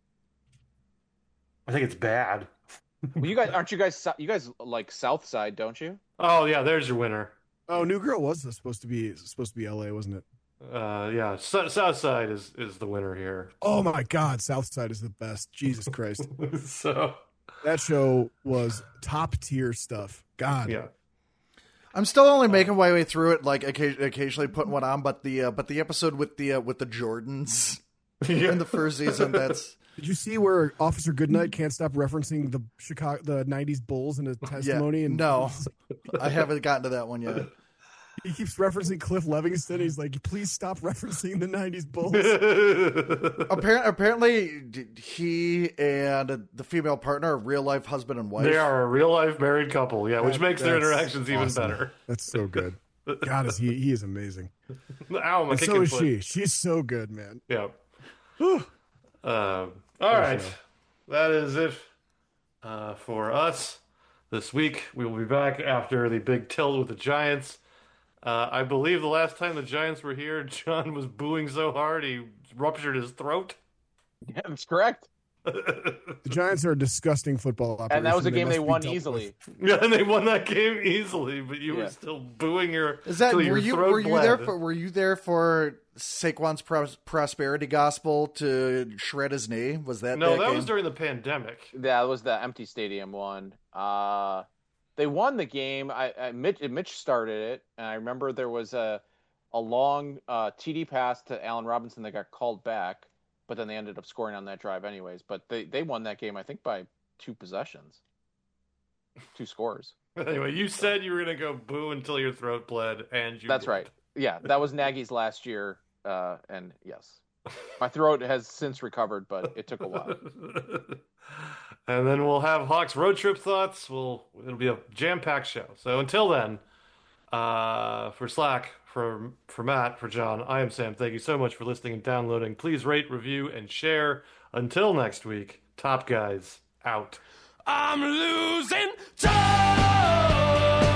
I think it's bad. well, you guys like South Side, don't you? Oh yeah, there's your winner. Oh, New Girl was supposed to be L.A., wasn't it? Yeah, Southside is the winner here. Oh my God, Southside is the best. Jesus Christ, So that show was top tier stuff. God, yeah, I'm still only making my way through it, like occasionally putting one on, but the episode with the Jordans in the first season, that's Did you see where Officer Goodnight can't stop referencing the '90s Bulls in his testimony? And no, I haven't gotten to that one yet. he keeps referencing Cliff Levingston. He's like, "Please stop referencing the '90s Bulls." Apparently, he and the female partner are real life husband and wife. they are a real life married couple. Yeah, which makes their That's interactions even awesome. better. That's so good. God, he is amazing. Ow, my And kicking so is foot. she. She's so good, man. Yeah. All right. That is it for us this week. We will be back after the big tilt with the Giants. I believe the last time the Giants were here, John was booing so hard he ruptured his throat. Yeah, that's correct. The Giants are a disgusting football operation. And that was a game must they be won dealt easily. with. Yeah, and they won that game easily, but you were Yeah. still booing your Is that till your throat were you there bled. for Saquon's prosperity gospel to shred his knee? Was that No, that game? was during the pandemic. That was the empty stadium one. They won the game. Mitch started it, and I remember there was a long TD pass to Allen Robinson that got called back, but then they ended up scoring on that drive anyways. But they won that game, I think, by 2 possessions, 2 scores. Anyway, you said you were going to go boo until your throat bled, and you That's did. right. Yeah, that was Nagy's last year, and yes, my throat has since recovered, but it took a while. And then we'll have Hawks road trip thoughts. It'll be a jam-packed show. So until then, for Slack, for Matt, for John, I am Sam. Thank you so much for listening and downloading. Please rate, review, and share. Until next week, Top Guys out. I'm losing touch.